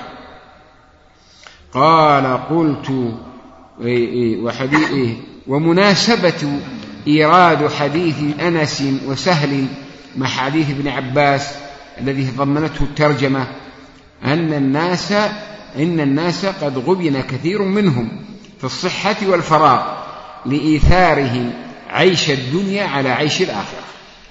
قال قلت وحديث ومناسبة إيراد حديث أنس وسهل مع حديث ابن عباس الذي ضمنته الترجمة أن الناس إن الناس قد غبن كثير منهم في الصحة والفراغ لإيثاره عيش الدنيا على عيش الآخرة.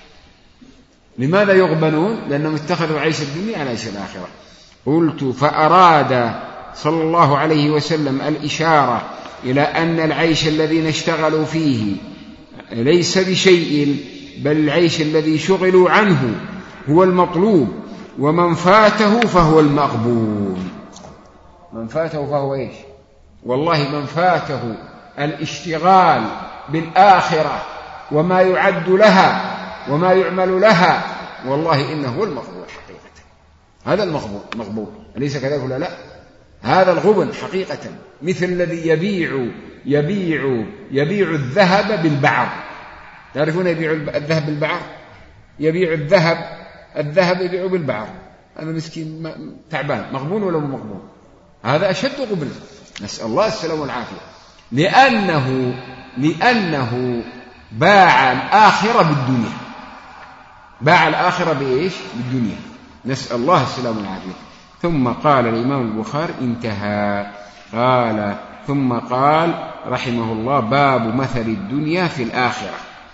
لماذا يغبنون؟ لأنهم اتخذوا عيش الدنيا على عيش الآخرة. قلت فأراد صلى الله عليه وسلم الإشارة إلى أن العيش الذي نشتغل فيه ليس بشيء، بل العيش الذي شغلوا عنه هو المطلوب، ومن فاته فهو المغبون. من فاته فهو إيش؟ والله من فاته الاشتغال بالآخرة وما يعد لها وما يعمل لها والله إنه هو المغبون حقيقة. هذا المغبون مغبون، أليس كذلك ولا لا؟ هذا الغبن حقيقة مثل الذي يبيع يبيع يبيع الذهب بالبعر. تعرفون يبيع الذهب بالبعر؟ يبيع الذهب الذهب يبيع بالبعر. هذا مسكين تعبان، مغبون ولا مو مغبون؟ هذا أشد غبنا، نسأل الله السلامة والعافية، لأنه لأنه باع الآخرة بالدنيا. باع الآخرة بإيش؟ بالدنيا، نسأل الله السلامة والعافية. ثم قال الإمام البخاري انتهى. قال ثم قال رحمه الله باب مثل الدنيا في الآخرة.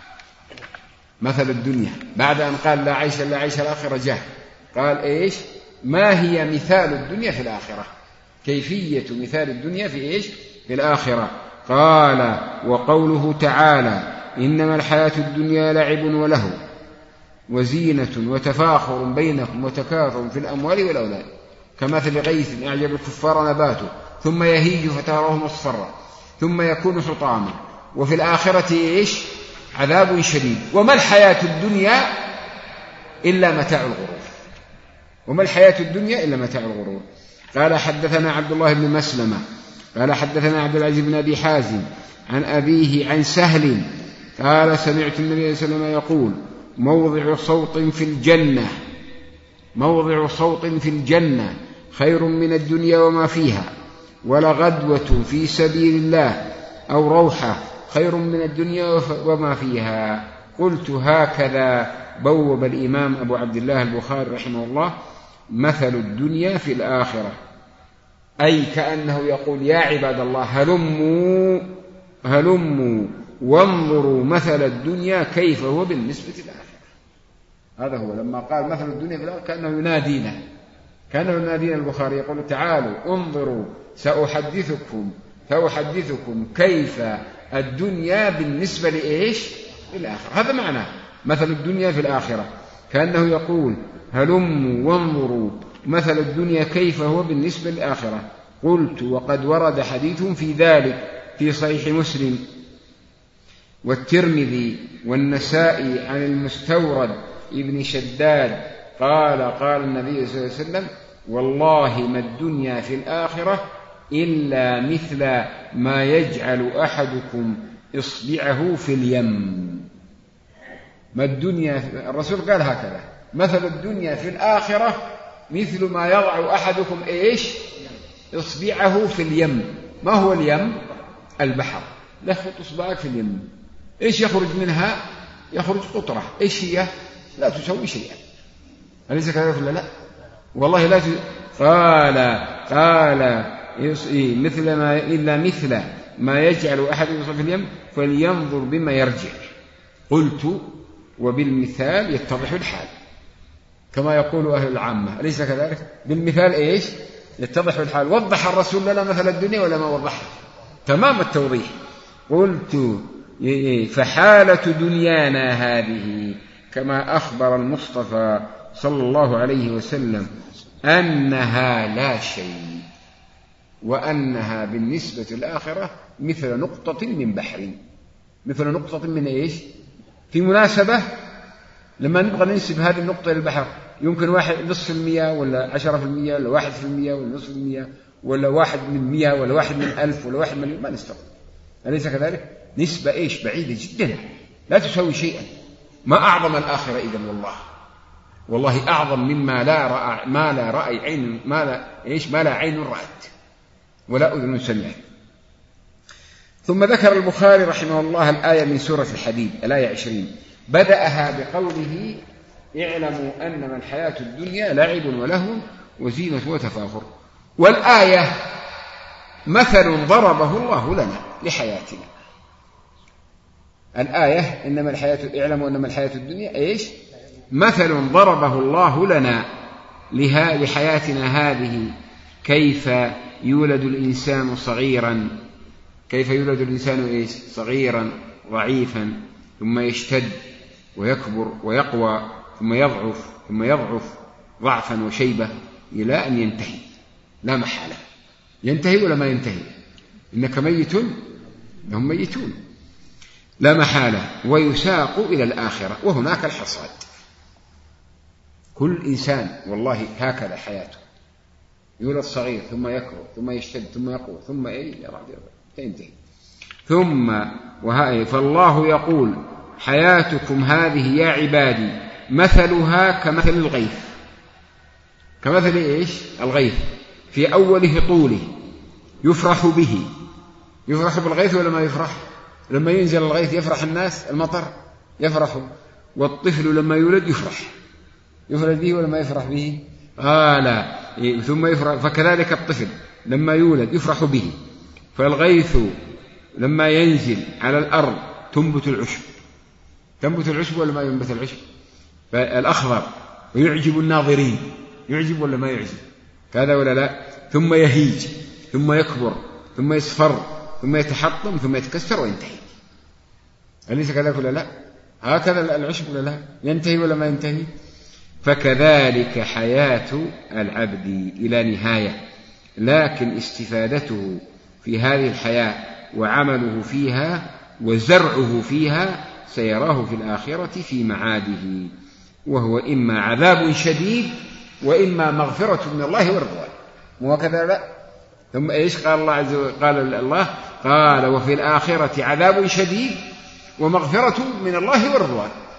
مثل الدنيا بعد أن قال لا عيش إلا عيش الآخرة جاء قال إيش؟ ما هي مثال الدنيا في الآخرة؟ كيفية مثال الدنيا في إيش؟ في الآخرة. قال وقوله تعالى إنما الحياة الدنيا لعب ولهو وزينة وتفاخر بينكم وتكاثر في الأموال والأولاد كمثل غيث أعجب الكفار نباته ثم يهيج فتراه مصفرا ثم يكون حطاما وفي الآخرة إيش؟ عذاب شديد. وما الحياة الدنيا إلا متاع الغرور. وما الحياة الدنيا إلا متاع الغرور. قال حدثنا عبد الله بن مسلمة قال حدثنا عبد العزيز بن أبي حازم عن أبيه عن سهل قال سمعت النبي صلى الله عليه وسلم يقول موضع صوت في الجنة موضع صوت في الجنة خير من الدنيا وما فيها، ولغدوة في سبيل الله أو روحة خير من الدنيا وما فيها. قلت هكذا بوب الإمام أبو عبد الله البخاري رحمه الله مثل الدنيا في الآخرة، أي كأنه يقول يا عباد الله هلموا هلموا وانظروا مثل الدنيا كيف هو بالنسبة للآخرة. هذا هو لما قال مثل الدنيا في الآخرة كأنه ينادينا، كأنه ينادينا البخاري يقول تعالوا انظروا سأحدثكم سأحدثكم كيف الدنيا بالنسبة لإيش؟ للآخرة. هذا معناه مثل الدنيا في الآخرة، كأنه يقول هلموا وانظروا مثل الدنيا كيف هو بالنسبة للآخرة. قلت وقد ورد حديث في ذلك في صحيح مسلم والترمذي والنسائي عن المستورد ابن شداد قال قال النبي صلى الله عليه وسلم والله ما الدنيا في الآخرة إلا مثل ما يجعل أحدكم إصبعه في اليم. ما الدنيا، الرسول قال هكذا مثل الدنيا في الآخرة مثل ما يضع أحدكم إيش؟ إصبعه في اليم. ما هو اليم؟ البحر. لخط إصبعك في اليم، إيش يخرج منها؟ يخرج قطرة. إيش هي؟ لا تسوي شيئا. أليس كذلك ولا لا؟ والله لا ت... قال قال مثل ما إلا مثل ما يجعل أحدكم في اليم فلينظر بما يرجع. قلت وبالمثال يتضح الحال كما يقول أهل العامة، أليس كذلك؟ بالمثال إيش؟ يتضح الحال. وضح الرسول لنا مثل الدنيا ولا ما وضحها؟ تمام التوضيح. قلت فحالة دنيانا هذه كما أخبر المصطفى صلى الله عليه وسلم أنها لا شيء، وأنها بالنسبة للآخرة مثل نقطة من بحر. مثل نقطة من إيش؟ في مناسبة لما نبغى ننسب هذه النقطة للبحر يمكن واحد نصف المية ولا عشرة في المية ولا واحد في المية ولا نصف المية ولا واحد من مية ولا واحد من ألف ولا واحد من ما نستطيع. أليس كذلك؟ نسبة إيش؟ بعيدة جدا لا تساوي شيئا. ما أعظم الآخرة إذن والله والله أعظم مما لا رأى ما لا رأي عين ما لا إيش ما لا عين رأت ولا أذن سمعت. ثم ذكر البخاري رحمه الله الآية من سورة الحديد الآية عشرين، بدأها بقوله اعلموا أنما الحياة الدنيا لعب ولهو وزينة وتفاخر. والآية مثل ضربه الله لنا لحياتنا. الآية إنما الحياة اعلموا أنما الحياة الدنيا إيش؟ مثل ضربه الله لنا لها لحياتنا هذه كيف يولد الإنسان صغيرا كيف يولد الإنسان إيش؟ صغيرا ضعيفا ثم يشتد ويكبر ويقوى ثم يضعف ثم يضعف ضعفا وشيبة إلى أن ينتهي لا محالة. ينتهي ولا ما ينتهي؟ إنك ميت هم ميتون لا محالة. ويساق إلى الآخرة وهناك الحصاد. كل إنسان والله هكذا حياته، يولد صغير ثم يكبر ثم يشتد ثم يقوى ثم إيه ينتهي. ثم وهي فالله يقول حياتكم هذه يا عبادي مثلها كمثل الغيث. كمثل إيش؟ الغيث في أوله طوله يفرح به. يفرح بالغيث ولا ما يفرح؟ لما ينزل الغيث يفرح الناس، المطر يفرح، والطفل لما يولد يفرح. يفرح به ولا ما يفرح به؟ آه لا. ثم يفرح. فكذلك الطفل لما يولد يفرح به. فالغيث لما ينزل على الأرض تنبت العشب. تنبت العشب ولا ما ينبت العشب؟ فالأخضر ويعجب الناظرين. يعجب ولا ما يعجب؟ كذا ولا لا؟ ثم يهيج ثم يكبر ثم يصفر ثم يتحطم ثم يتكسر وينتهي. أليس كذلك ولا لا؟ هكذا العشب ولا لا؟ ينتهي ولا ما ينتهي؟ فكذلك حياة العبد إلى نهاية، لكن استفادته في هذه الحياة وعمله فيها وزرعه فيها سيراه في الآخرة في معاده، وهو إما عذاب شديد وإما مغفرة من الله ورضوان. وكذا لا. ثم إيش قال الله عز وجل؟ قال الله قال وفي الآخرة عذاب شديد ومغفرة من الله ورضوان.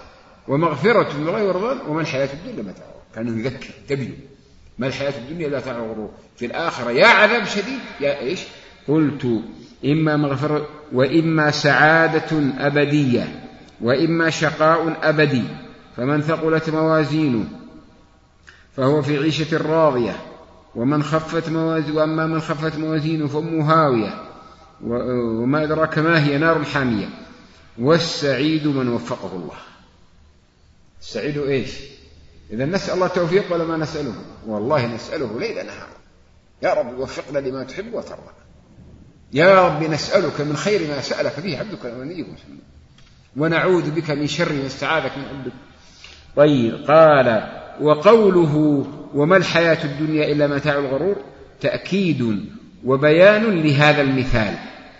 ومغفرة من الله ورضوان وما الحياة الدنيا متاع. كان يذكر تبين ما الحياة الدنيا لا تعني غرور، في الآخرة يا عذاب شديد يا إيش. قلت إما مغفرة وإما سعادة أبدية وإما شقاء أبدي، فمن ثقلت موازينه فهو في عيشة راضية، ومن خفت موازينه وأما من خفت موازينه فأمه هاوية وما أدراك ما هي نار حامية. والسعيد من وفقه الله. السعيد إيش؟ إذا نسأل الله التوفيق ولا ما نسأله؟ والله نسأله ليل نهار، يا رب وفقنا لما تحب وترضى، يا رب نسألك من خير ما سألك به عبدك ونبيك محمد، ونعوذ بك من شر ما استعاذك من عبدك. طيب، قال وقوله وما الحياة الدنيا إلا متاع الغرور تأكيد وبيان لهذا المثال.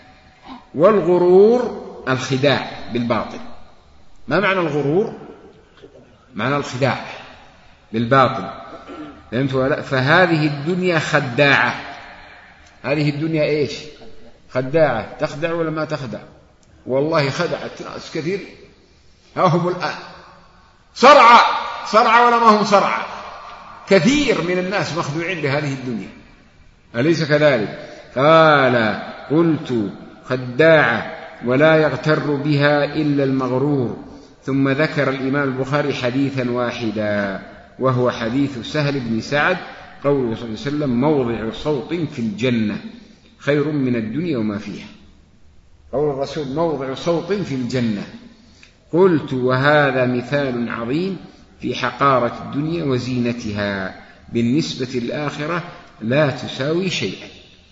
والغرور الخداع بالباطل. ما معنى الغرور؟ معنى الخداع بالباطل، فهمت ولا لا؟ فهذه الدنيا خداعة. هذه الدنيا إيش؟ خداعة. تخدع ولا ما تخدع؟ والله خدعت ناس كثير، ها هم الآن صرعى صرعى ولا ما هم صرعى. كثير من الناس مخدوعين بهذه الدنيا، أليس كذلك؟ قال قلت خداعة ولا يغتر بها إلا المغرور. ثم ذكر الإمام البخاري حديثا واحدا وهو حديث سهل بن سعد قوله صلى الله عليه وسلم موضع صوت في الجنة خير من الدنيا وما فيها. قول الرسول موضع صوت في الجنة. قلت وهذا مثال عظيم في حقارة الدنيا وزينتها بالنسبة للآخرة لا تساوي شيئا.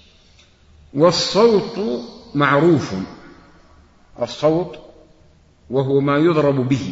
والصوت معروف، الصوت وهو ما يضرب به،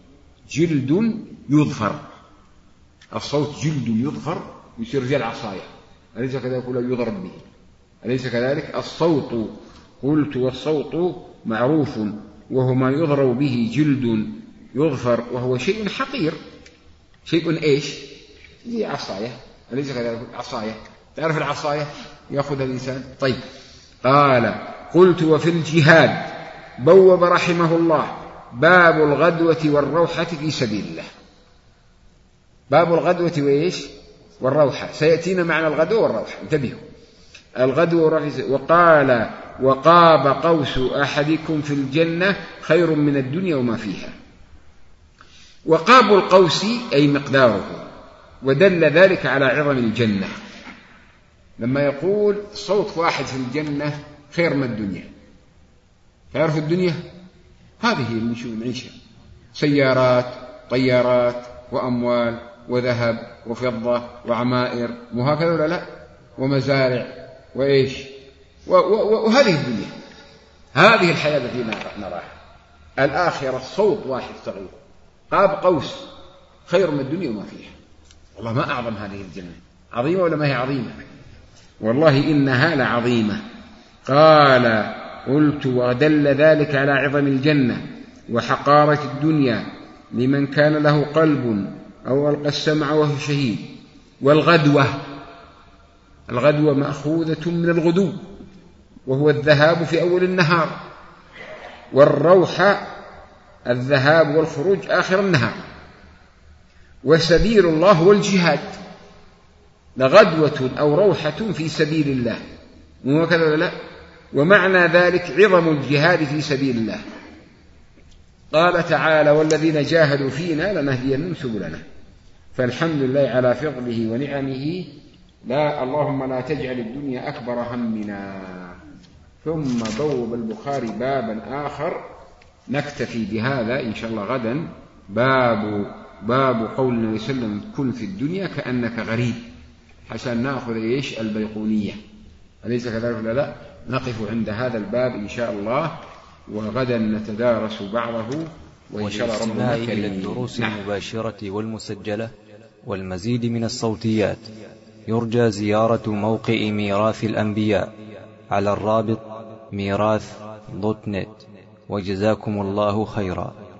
جلد يظفر. الصوت جلد يظفر يصير زي العصاية، أليس كذلك؟ يقول يضرب به، أليس كذلك؟ الصوت. قلت والصوت معروف وهو ما يضرب به جلد يظفر وهو شيء حقير. شيء إيش؟ زي عصاية، أليس كذلك؟ عصاية، تعرف العصاية يأخذ الإنسان. طيب، قال قلت وفي الجهاد بوب رحمه الله باب الغدوة والروحة في سبيل الله. باب الغدوة وإيش؟ والروحة. سيأتينا معنى الغدوة والروحة، انتبهوا. الغدوة والروحة. وقال وقاب قوس أحدكم في الجنة خير من الدنيا وما فيها. وقاب القوس أي مقداره، ودل ذلك على عظم الجنة. لما يقول صوت واحد في الجنة خير من الدنيا، تعرف الدنيا هذه اللي نعيشها سيارات طيارات وأموال وذهب وفضة وعمائر وهكذا ولا لا، ومزارع وإيش وهذه الدنيا، هذه الحياة التي نراها. الآخرة صوت واحد صغير قاب قوس خير من الدنيا وما فيها. والله ما أعظم هذه الجنة، عظيمة ولا ما هي عظيمة؟ والله إنها لعظيمة. قال قلت ودل ذلك على عظم الجنة وحقارة الدنيا لمن كان له قلب أو ألقى السمع وهو شهيد. والغدوة، الغدوة مأخوذة من الغدو وهو الذهاب في أول النهار، والروحة الذهاب والخروج آخر النهار. وسبيل الله والجهاد، لغدوة أو روحة في سبيل الله، وكذا ولا لا؟ ومعنى ذلك عظم الجهاد في سبيل الله. قال تعالى والذين جاهدوا فينا لنهدينهم سبلنا. فالحمد لله على فضله ونعمه، لا اللهم لا تجعل الدنيا أكبر همنا. ثم بوب البخاري بابا آخر نكتفي بهذا إن شاء الله غدا، باب باب قول النبي صلى الله عليه وسلم كن في الدنيا كأنك غريب، حسن نأخذ إيش البيقونية، أليس كذلك ولا لا؟ نقف عند هذا الباب إن شاء الله، وغدا نتدارس بعضه وإن شاء الله ربنا كريم. إلى الدروس المباشرة والمسجلة والمزيد من الصوتيات يرجى زيارة موقع ميراث الأنبياء على الرابط ميراث دوت نت. وجزاكم الله خيرا.